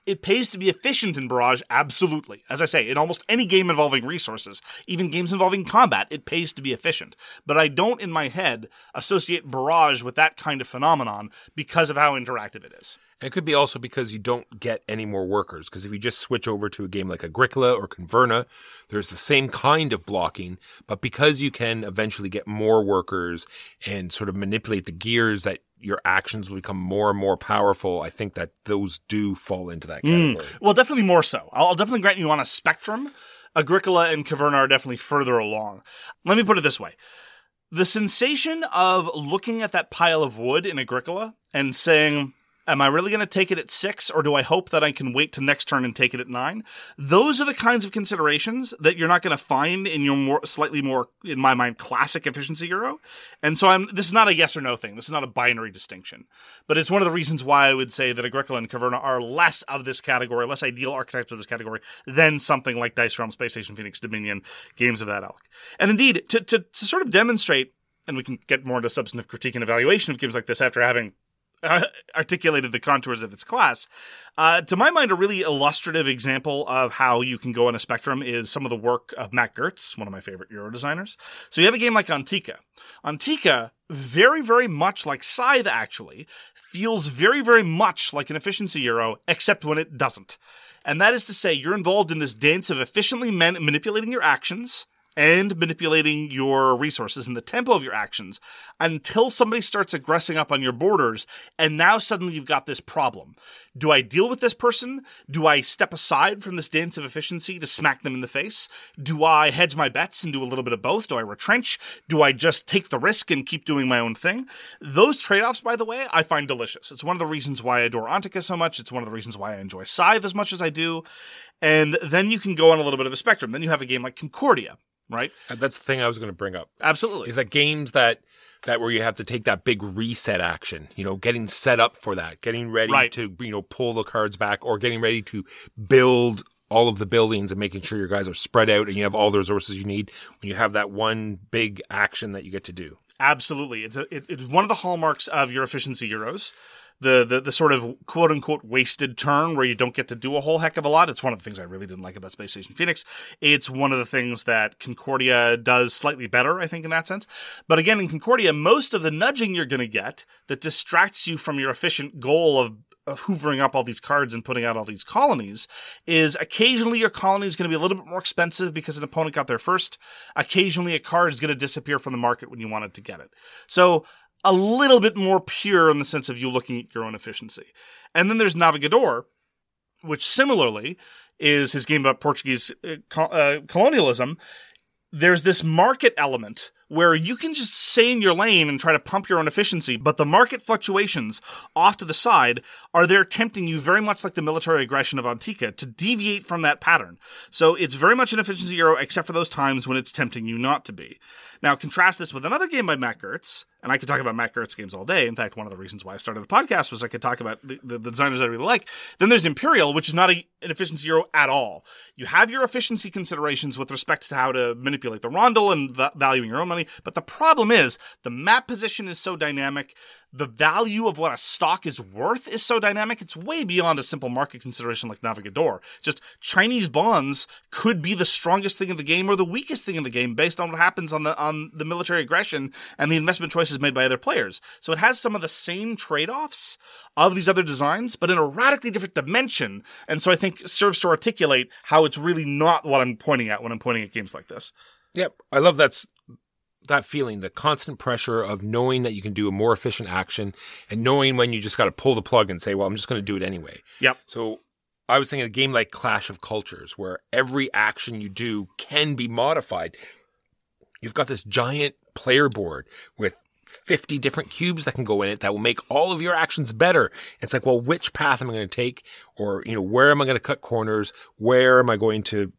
It pays to be efficient in Barrage, absolutely. As I say, in almost any game involving resources, even games involving combat, it pays to be efficient. But I don't, in my head, associate Barrage with that kind of phenomenon because of how interactive it is. And it could be also because you don't get any more workers. Because if you just switch over to a game like Agricola or Converna, there's the same kind of blocking, but because you can eventually get more workers and sort of manipulate the gears that your actions will become more and more powerful, I think that those do fall into that category. Well, definitely more so. I'll definitely grant you on a spectrum, Agricola and Caverna are definitely further along. Let me put it this way. The sensation of looking at that pile of wood in Agricola and saying, am I really going to take it at 6, or do I hope that I can wait to next turn and take it at 9? Those are the kinds of considerations that you're not going to find in your slightly more, in my mind, classic efficiency Euro. And so this is not a yes or no thing. This is not a binary distinction. But it's one of the reasons why I would say that Agricola and Caverna are less of this category, less ideal archetypes of this category than something like Dice Realm, Space Station Phoenix, Dominion, games of that ilk. And indeed, to sort of demonstrate, and we can get more into substantive critique and evaluation of games like this after having articulated the contours of its class. To my mind, a really illustrative example of how you can go on a spectrum is some of the work of Matt Gertz, one of my favorite Euro designers. So you have a game like Antica. Antica, very, very much like Scythe, actually, feels very, very much like an efficiency Euro, except when it doesn't. And that is to say, you're involved in this dance of efficiently manipulating your actions and manipulating your resources and the tempo of your actions until somebody starts aggressing up on your borders, and now suddenly you've got this problem. Do I deal with this person? Do I step aside from this dance of efficiency to smack them in the face? Do I hedge my bets and do a little bit of both? Do I retrench? Do I just take the risk and keep doing my own thing? Those trade-offs, by the way, I find delicious. It's one of the reasons why I adore Antica so much. It's one of the reasons why I enjoy Scythe as much as I do. And then you can go on a little bit of a spectrum. Then you have a game like Concordia, right? That's the thing I was going to bring up. Absolutely. Is that games that where you have to take that big reset action, getting set up for that, getting ready to, pull the cards back, or getting ready to build all of the buildings and making sure your guys are spread out and you have all the resources you need when you have that one big action that you get to do. Absolutely. It's one of the hallmarks of your efficiency Euros. The sort of quote-unquote wasted turn where you don't get to do a whole heck of a lot. It's one of the things I really didn't like about Space Station Phoenix. It's one of the things that Concordia does slightly better, I think, in that sense. But again, in Concordia, most of the nudging you're going to get that distracts you from your efficient goal of hoovering up all these cards and putting out all these colonies is occasionally your colony is going to be a little bit more expensive because an opponent got there first. Occasionally a card is going to disappear from the market when you wanted to get it. So a little bit more pure in the sense of you looking at your own efficiency. And then there's Navigador, which similarly is his game about Portuguese colonialism. There's this market element where you can just stay in your lane and try to pump your own efficiency, but the market fluctuations off to the side are there tempting you, very much like the military aggression of Antica, to deviate from that pattern. So it's very much an efficiency Euro, except for those times when it's tempting you not to be. Now, contrast this with another game by Matt Gertz, and I could talk about Matt Gertz games all day. In fact, one of the reasons why I started a podcast was I could talk about the designers I really like. Then there's Imperial, which is not an efficiency Euro at all. You have your efficiency considerations with respect to how to manipulate the rondel and valuing your own money, but the problem is the map position is so dynamic. The value of what a stock is worth is so dynamic, it's way beyond a simple market consideration like Navigador. Just Chinese bonds could be the strongest thing in the game or the weakest thing in the game based on what happens on the military aggression and the investment choices made by other players. So it has some of the same trade-offs of these other designs, but in a radically different dimension. And so I think serves to articulate how it's really not what I'm pointing at when I'm pointing at games like this. Yep. I love that feeling, the constant pressure of knowing that you can do a more efficient action and knowing when you just got to pull the plug and say, well, I'm just going to do it anyway. Yep. So I was thinking a game like Clash of Cultures, where every action you do can be modified. You've got this giant player board with 50 different cubes that can go in it that will make all of your actions better. It's like, well, which path am I going to take? Or, where am I going to cut corners? Where am I going to,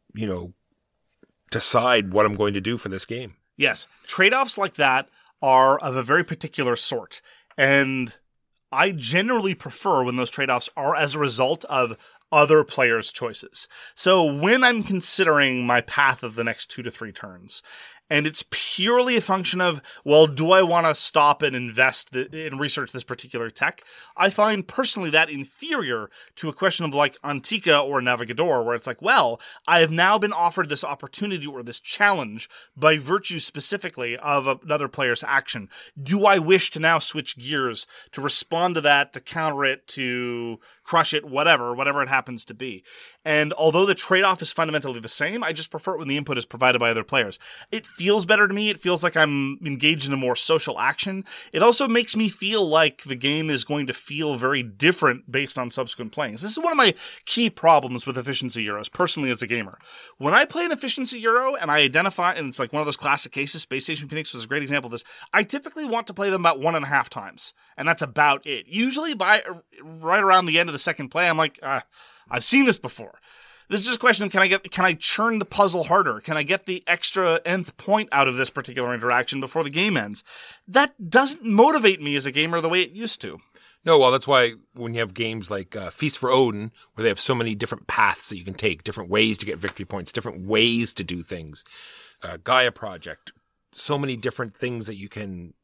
decide what I'm going to do for this game? Yes. Trade-offs like that are of a very particular sort. And I generally prefer when those trade-offs are as a result of other players' choices. So when I'm considering my path of the next 2 to 3 turns, And it's purely a function of, well, do I want to stop and invest and research this particular tech? I find personally that inferior to a question of like Antica or Navigador, where it's like, well, I have now been offered this opportunity or this challenge by virtue specifically of another player's action. Do I wish to now switch gears to respond to that, to counter it, to crush it, whatever it happens to be? And although the trade-off is fundamentally the same, I just prefer it when the input is provided by other players. It feels better to me. It feels like I'm engaged in a more social action. It also makes me feel like the game is going to feel very different based on subsequent playings. This is one of my key problems with efficiency Euros, personally as a gamer. When I play an efficiency Euro and I identify, and it's like one of those classic cases, Space Station Phoenix was a great example of this, I typically want to play them about 1.5 times. And that's about it. Usually by right around the end of the second play, I'm like, I've seen this before. This is just a question of can I churn the puzzle harder? Can I get the extra nth point out of this particular interaction before the game ends? That doesn't motivate me as a gamer the way it used to. No, well, that's why when you have games like Feast for Odin, where they have so many different paths that you can take, different ways to get victory points, different ways to do things. Gaia Project, so many different things that you can,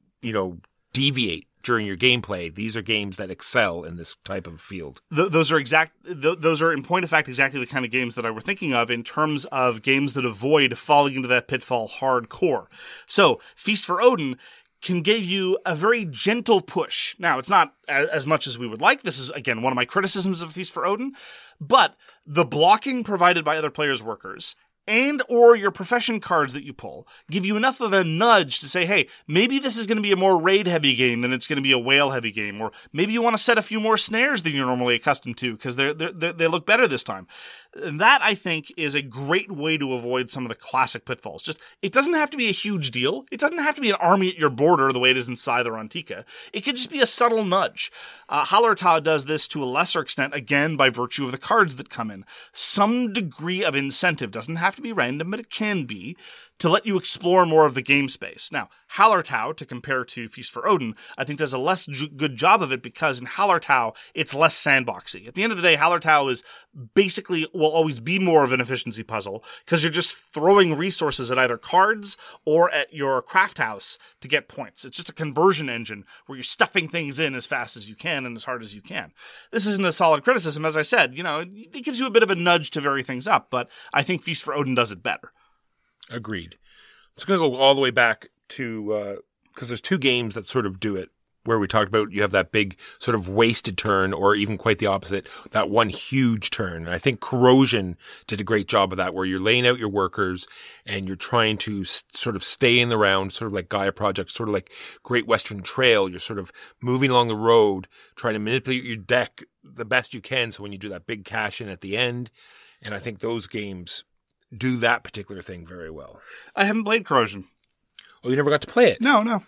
deviate during your gameplay. These are games that excel in this type of field. Those are in point of fact exactly the kind of games that I were thinking of in terms of games that avoid falling into that pitfall hardcore. So Feast for Odin can give you a very gentle push. Now, it's not as much as we would like. This is, again, one of my criticisms of Feast for Odin, but the blocking provided by other players' workers and or your profession cards that you pull give you enough of a nudge to say, hey, maybe this is going to be a more raid-heavy game than it's going to be a whale-heavy game, or maybe you want to set a few more snares than you're normally accustomed to because they look better this time. And that, I think, is a great way to avoid some of the classic pitfalls. Just, it doesn't have to be a huge deal. It doesn't have to be an army at your border the way it is in Scythe or Antica. It could just be a subtle nudge. Hallertau does this to a lesser extent, again, by virtue of the cards that come in. Some degree of incentive doesn't have to be random, but it can be, to let you explore more of the game space. Now, Hallertau, to compare to Feast for Odin, I think does a less good job of it because in Hallertau, it's less sandboxy. At the end of the day, Hallertau is basically, will always be more of an efficiency puzzle because you're just throwing resources at either cards or at your craft house to get points. It's just a conversion engine where you're stuffing things in as fast as you can and as hard as you can. This isn't a solid criticism. As I said, it gives you a bit of a nudge to vary things up, but I think Feast for Odin does it better. Agreed. I'm just going to go all the way back to, because there's two games that sort of do it, where we talked about you have that big sort of wasted turn, or even quite the opposite, that one huge turn. And I think Corrosion did a great job of that, where you're laying out your workers and you're trying to sort of stay in the round, sort of like Gaia Project, sort of like Great Western Trail. You're sort of moving along the road, trying to manipulate your deck the best you can. So when you do that big cash in at the end, and I think those games do that particular thing very well. I haven't played Corrosion. Oh, you never got to play it? No.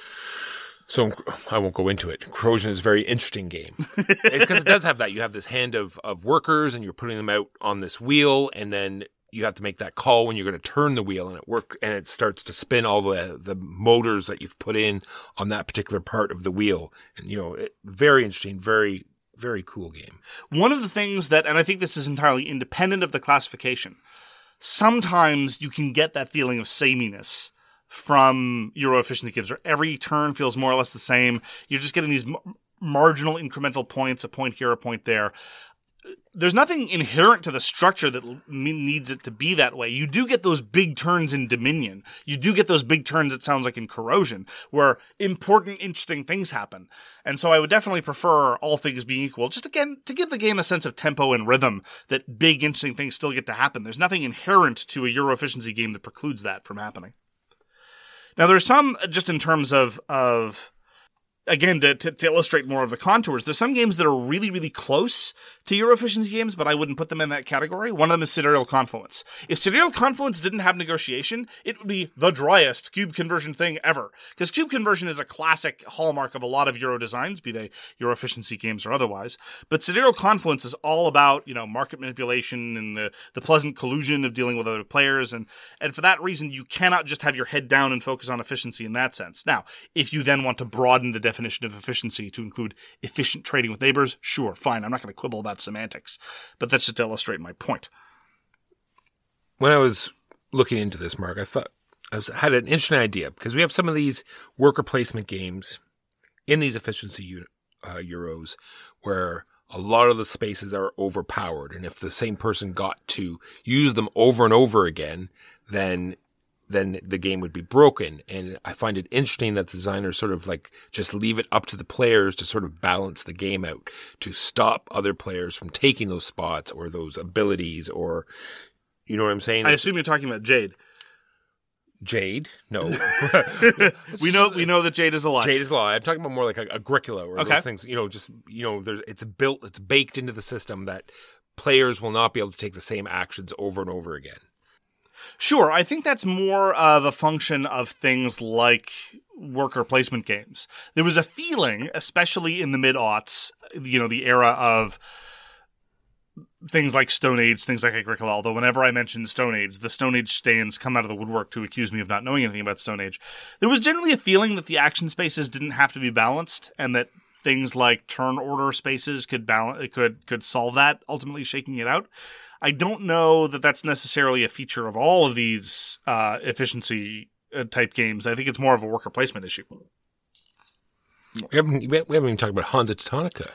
So I won't go into it. Corrosion is a very interesting game because it does have that. You have this hand of workers and you're putting them out on this wheel, and then you have to make that call when you're going to turn the wheel, and it starts to spin all the motors that you've put in on that particular part of the wheel. And, very interesting, very, very cool game. One of the things that, and I think this is entirely independent of the classification, sometimes you can get that feeling of sameness from Euro efficiency games, where every turn feels more or less the same. You're just getting these marginal incremental points, a point here, a point there. There's nothing inherent to the structure that needs it to be that way. You do get those big turns in Dominion. You do get those big turns, it sounds like, in Corrosion, where important, interesting things happen. And so I would definitely prefer, all things being equal, just again, to give the game a sense of tempo and rhythm, that big, interesting things still get to happen. There's nothing inherent to a Euro efficiency game that precludes that from happening. Now, there's some, just in terms of again, to illustrate more of the contours, there's some games that are really, really close to Euro efficiency games, but I wouldn't put them in that category. One of them is Sidereal Confluence. If Sidereal Confluence didn't have negotiation, it would be the driest cube conversion thing ever. Because cube conversion is a classic hallmark of a lot of Euro designs, be they Euro efficiency games or otherwise. But Sidereal Confluence is all about, market manipulation and the pleasant collusion of dealing with other players. And for that reason, you cannot just have your head down and focus on efficiency in that sense. Now, if you then want to broaden the definition of efficiency to include efficient trading with neighbors, sure, fine. I'm not going to quibble about semantics, but that's just to illustrate my point. When I was looking into this, Mark, I thought had an interesting idea because we have some of these worker placement games in these efficiency Euros where a lot of the spaces are overpowered. And if the same person got to use them over and over again, then the game would be broken. And I find it interesting that designers sort of like just leave it up to the players to sort of balance the game out, to stop other players from taking those spots or those abilities, or, you know what I'm saying? I assume you're talking about Jade. Jade? No. we know that Jade is alive. Jade is alive. I'm talking about more like Agricola or those things, it's baked into the system that players will not be able to take the same actions over and over again. Sure, I think that's more of a function of things like worker placement games. There was a feeling, especially in the mid-aughts, the era of things like Stone Age, things like Agricola, although whenever I mention Stone Age, the Stone Age stands come out of the woodwork to accuse me of not knowing anything about Stone Age. There was generally a feeling that the action spaces didn't have to be balanced, and that things like turn order spaces could solve that, ultimately shaking it out. I don't know that that's necessarily a feature of all of these efficiency type games. I think it's more of a worker placement issue. We haven't even talked about Hansa Teutonica.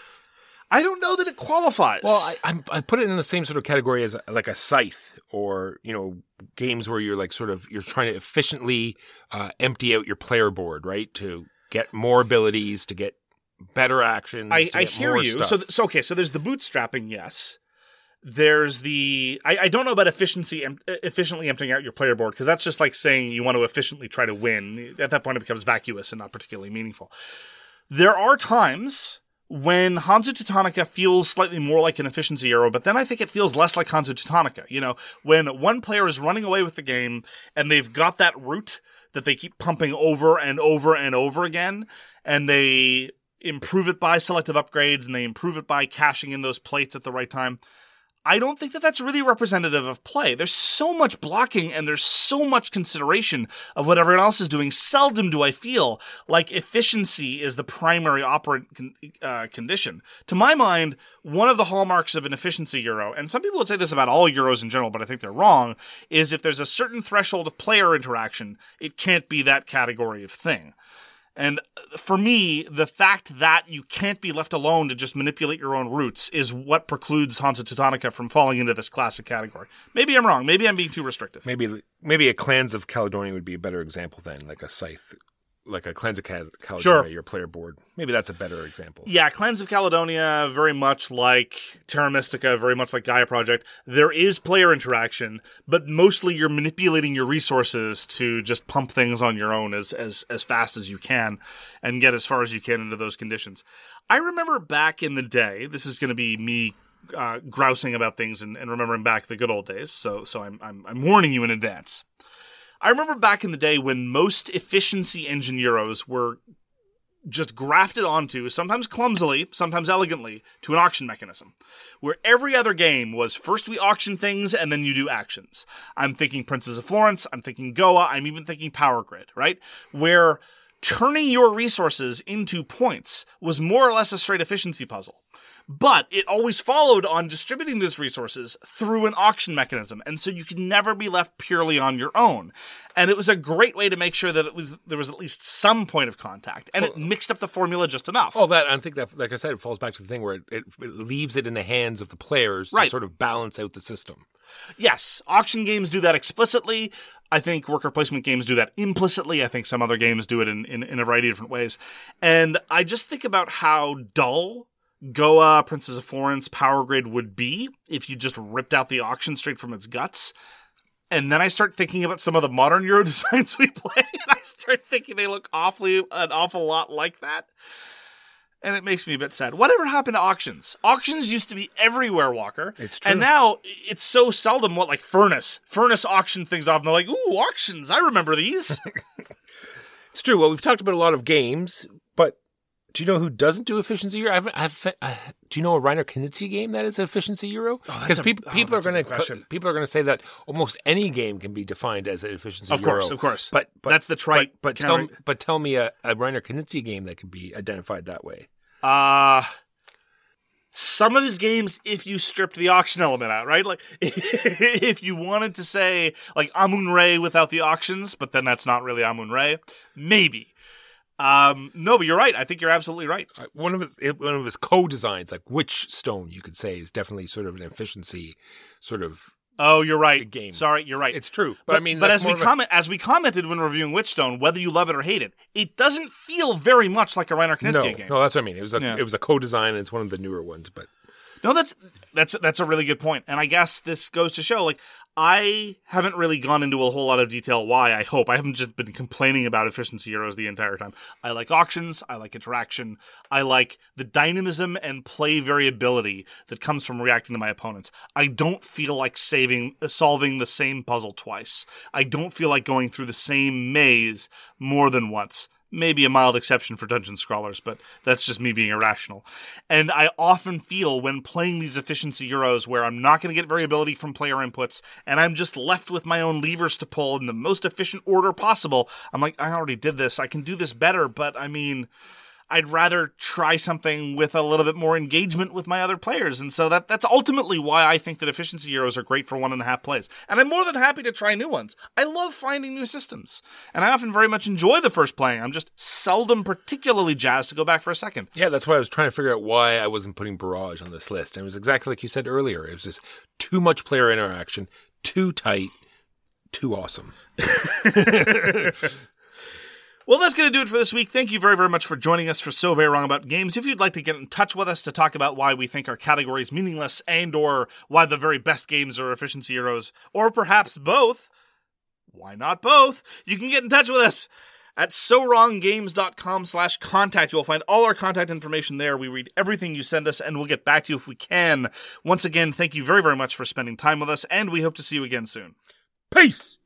I don't know that it qualifies. Well, I put it in the same sort of category as like a Scythe, or games where you're you're trying to efficiently empty out your player board, right, to get more abilities, to get better actions. I hear you. Stuff. So there's the bootstrapping, yes. There's the I don't know about efficiently emptying out your player board, because that's just like saying you want to efficiently try to win. At that point, it becomes vacuous and not particularly meaningful. There are times when Hansa Teutonica feels slightly more like an efficiency Euro, but then I think it feels less like Hansa Teutonica. When one player is running away with the game and they've got that route that they keep pumping over and over and over again, and they improve it by selective upgrades and they improve it by cashing in those plates at the right time. I don't think that that's really representative of play. There's so much blocking and there's so much consideration of what everyone else is doing. Seldom do I feel like efficiency is the primary operant condition. To my mind, one of the hallmarks of an efficiency Euro, and some people would say this about all Euros in general, but I think they're wrong, is if there's a certain threshold of player interaction, it can't be that category of thing. And for me, the fact that you can't be left alone to just manipulate your own routes is what precludes Hansa Teutonica from falling into this classic category. Maybe I'm wrong. Maybe I'm being too restrictive. Maybe a Clans of Caledonia would be a better example then, like a Scythe. Like a Clans of Caledonia, sure. Your player board. Maybe that's a better example. Yeah, Clans of Caledonia, very much like Terra Mystica, very much like Gaia Project. There is player interaction, but mostly you're manipulating your resources to just pump things on your own as fast as you can and get as far as you can into those conditions. I remember back in the day, this is going to be me grousing about things and remembering back the good old days, so I'm warning you in advance. I remember back in the day when most efficiency engine Euros were just grafted onto, sometimes clumsily, sometimes elegantly, to an auction mechanism, where every other game was first we auction things and then you do actions. I'm thinking Princes of Florence, I'm thinking Goa, I'm even thinking Power Grid, right? Where turning your resources into points was more or less a straight efficiency puzzle. But it always followed on distributing those resources through an auction mechanism, and so you could never be left purely on your own. And it was a great way to make sure that there was at least some point of contact, and it mixed up the formula just enough. Oh, I think that, like I said, it falls back to the thing where it leaves it in the hands of the players to sort of balance out the system. Yes, auction games do that explicitly. I think worker placement games do that implicitly. I think some other games do it in a variety of different ways. And I just think about how dull Goa, Princes of Florence, Power Grid would be if you just ripped out the auction straight from its guts. And then I start thinking about some of the modern Euro designs we play, and I start thinking they look an awful lot like that. And it makes me a bit sad. Whatever happened to auctions? Auctions used to be everywhere, Walker. It's true. And now it's so seldom like Furnace. Furnace auction things off, and they're like, ooh, auctions, I remember these. It's true. Well, we've talked about a lot of games, but do you know who doesn't do efficiency Euro? Do you know a Reiner Knizia game that is an efficiency Euro? Because people are going to say that almost any game can be defined as an efficiency Euro. Of course. But that's the trite. But tell me a Reiner Knizia game that can be identified that way. some of his games, if you stripped the auction element out, right? Like, if you wanted to say, like, Amun-Re without the auctions, but then that's not really Amun-Re, maybe. No, but you're right. I think you're absolutely right. One of his co-designs, like Witchstone, you could say, is definitely sort of an efficiency sort of. Oh, you're right. Game. Sorry, you're right. It's true, but I mean, but as we commented when reviewing Witchstone, whether you love it or hate it, it doesn't feel very much like a Reiner Knizia game. No, that's what I mean. It was a co-design, and it's one of the newer ones, but. No, that's a really good point. And I guess this goes to show, like, I haven't really gone into a whole lot of detail why, I hope. I haven't just been complaining about efficiency heroes the entire time. I like auctions, I like interaction, I like the dynamism and play variability that comes from reacting to my opponents. I don't feel like solving the same puzzle twice. I don't feel like going through the same maze more than once. Maybe a mild exception for dungeon scrawlers, but that's just me being irrational. And I often feel when playing these efficiency heroes where I'm not going to get variability from player inputs, and I'm just left with my own levers to pull in the most efficient order possible, I'm like, I already did this, I can do this better, but I mean, I'd rather try something with a little bit more engagement with my other players. And so that's ultimately why I think that efficiency heroes are great for 1.5 plays. And I'm more than happy to try new ones. I love finding new systems. And I often very much enjoy the first playing. I'm just seldom particularly jazzed to go back for a second. Yeah, that's why I was trying to figure out why I wasn't putting Barrage on this list. And it was exactly like you said earlier. It was just too much player interaction, too tight, too awesome. Well, that's going to do it for this week. Thank you very, very much for joining us for So Very Wrong About Games. If you'd like to get in touch with us to talk about why we think our category is meaningless and or why the very best games are efficiency heroes, or perhaps both, why not both? You can get in touch with us at sowronggames.com/contact. You'll find all our contact information there. We read everything you send us, and we'll get back to you if we can. Once again, thank you very, very much for spending time with us, and we hope to see you again soon. Peace!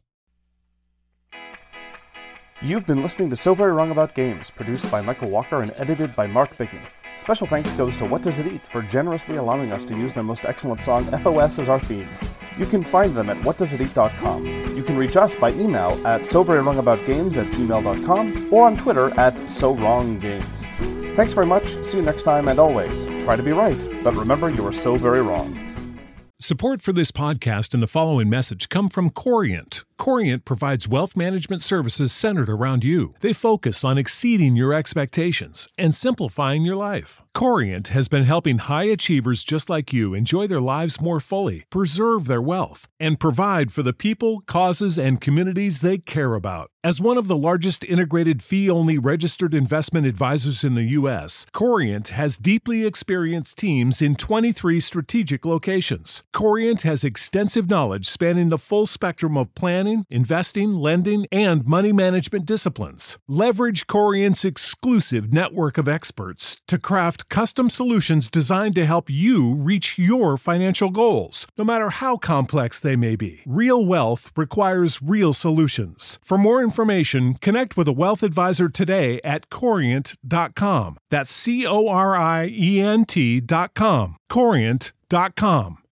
You've been listening to So Very Wrong About Games, produced by Michael Walker and edited by Mark Bigney. Special thanks goes to What Does It Eat for generously allowing us to use their most excellent song, FOS, as our theme. You can find them at whatdoesiteat.com. You can reach us by email at soverywrongaboutgames@gmail.com or on Twitter at SoWrongGames. Thanks very much, see you next time, and always, try to be right, but remember you are so very wrong. Support for this podcast and the following message come from Corient. Corient provides wealth management services centered around you. They focus on exceeding your expectations and simplifying your life. Corient has been helping high achievers just like you enjoy their lives more fully, preserve their wealth, and provide for the people, causes, and communities they care about. As one of the largest integrated fee-only registered investment advisors in the U.S., Corient has deeply experienced teams in 23 strategic locations. Corient has extensive knowledge spanning the full spectrum of planning, investing, lending, and money management disciplines. Leverage Corient's exclusive network of experts to craft custom solutions designed to help you reach your financial goals, no matter how complex they may be. Real wealth requires real solutions. For more information, connect with a wealth advisor today at Corient.com. That's Corient.com. Corient.com.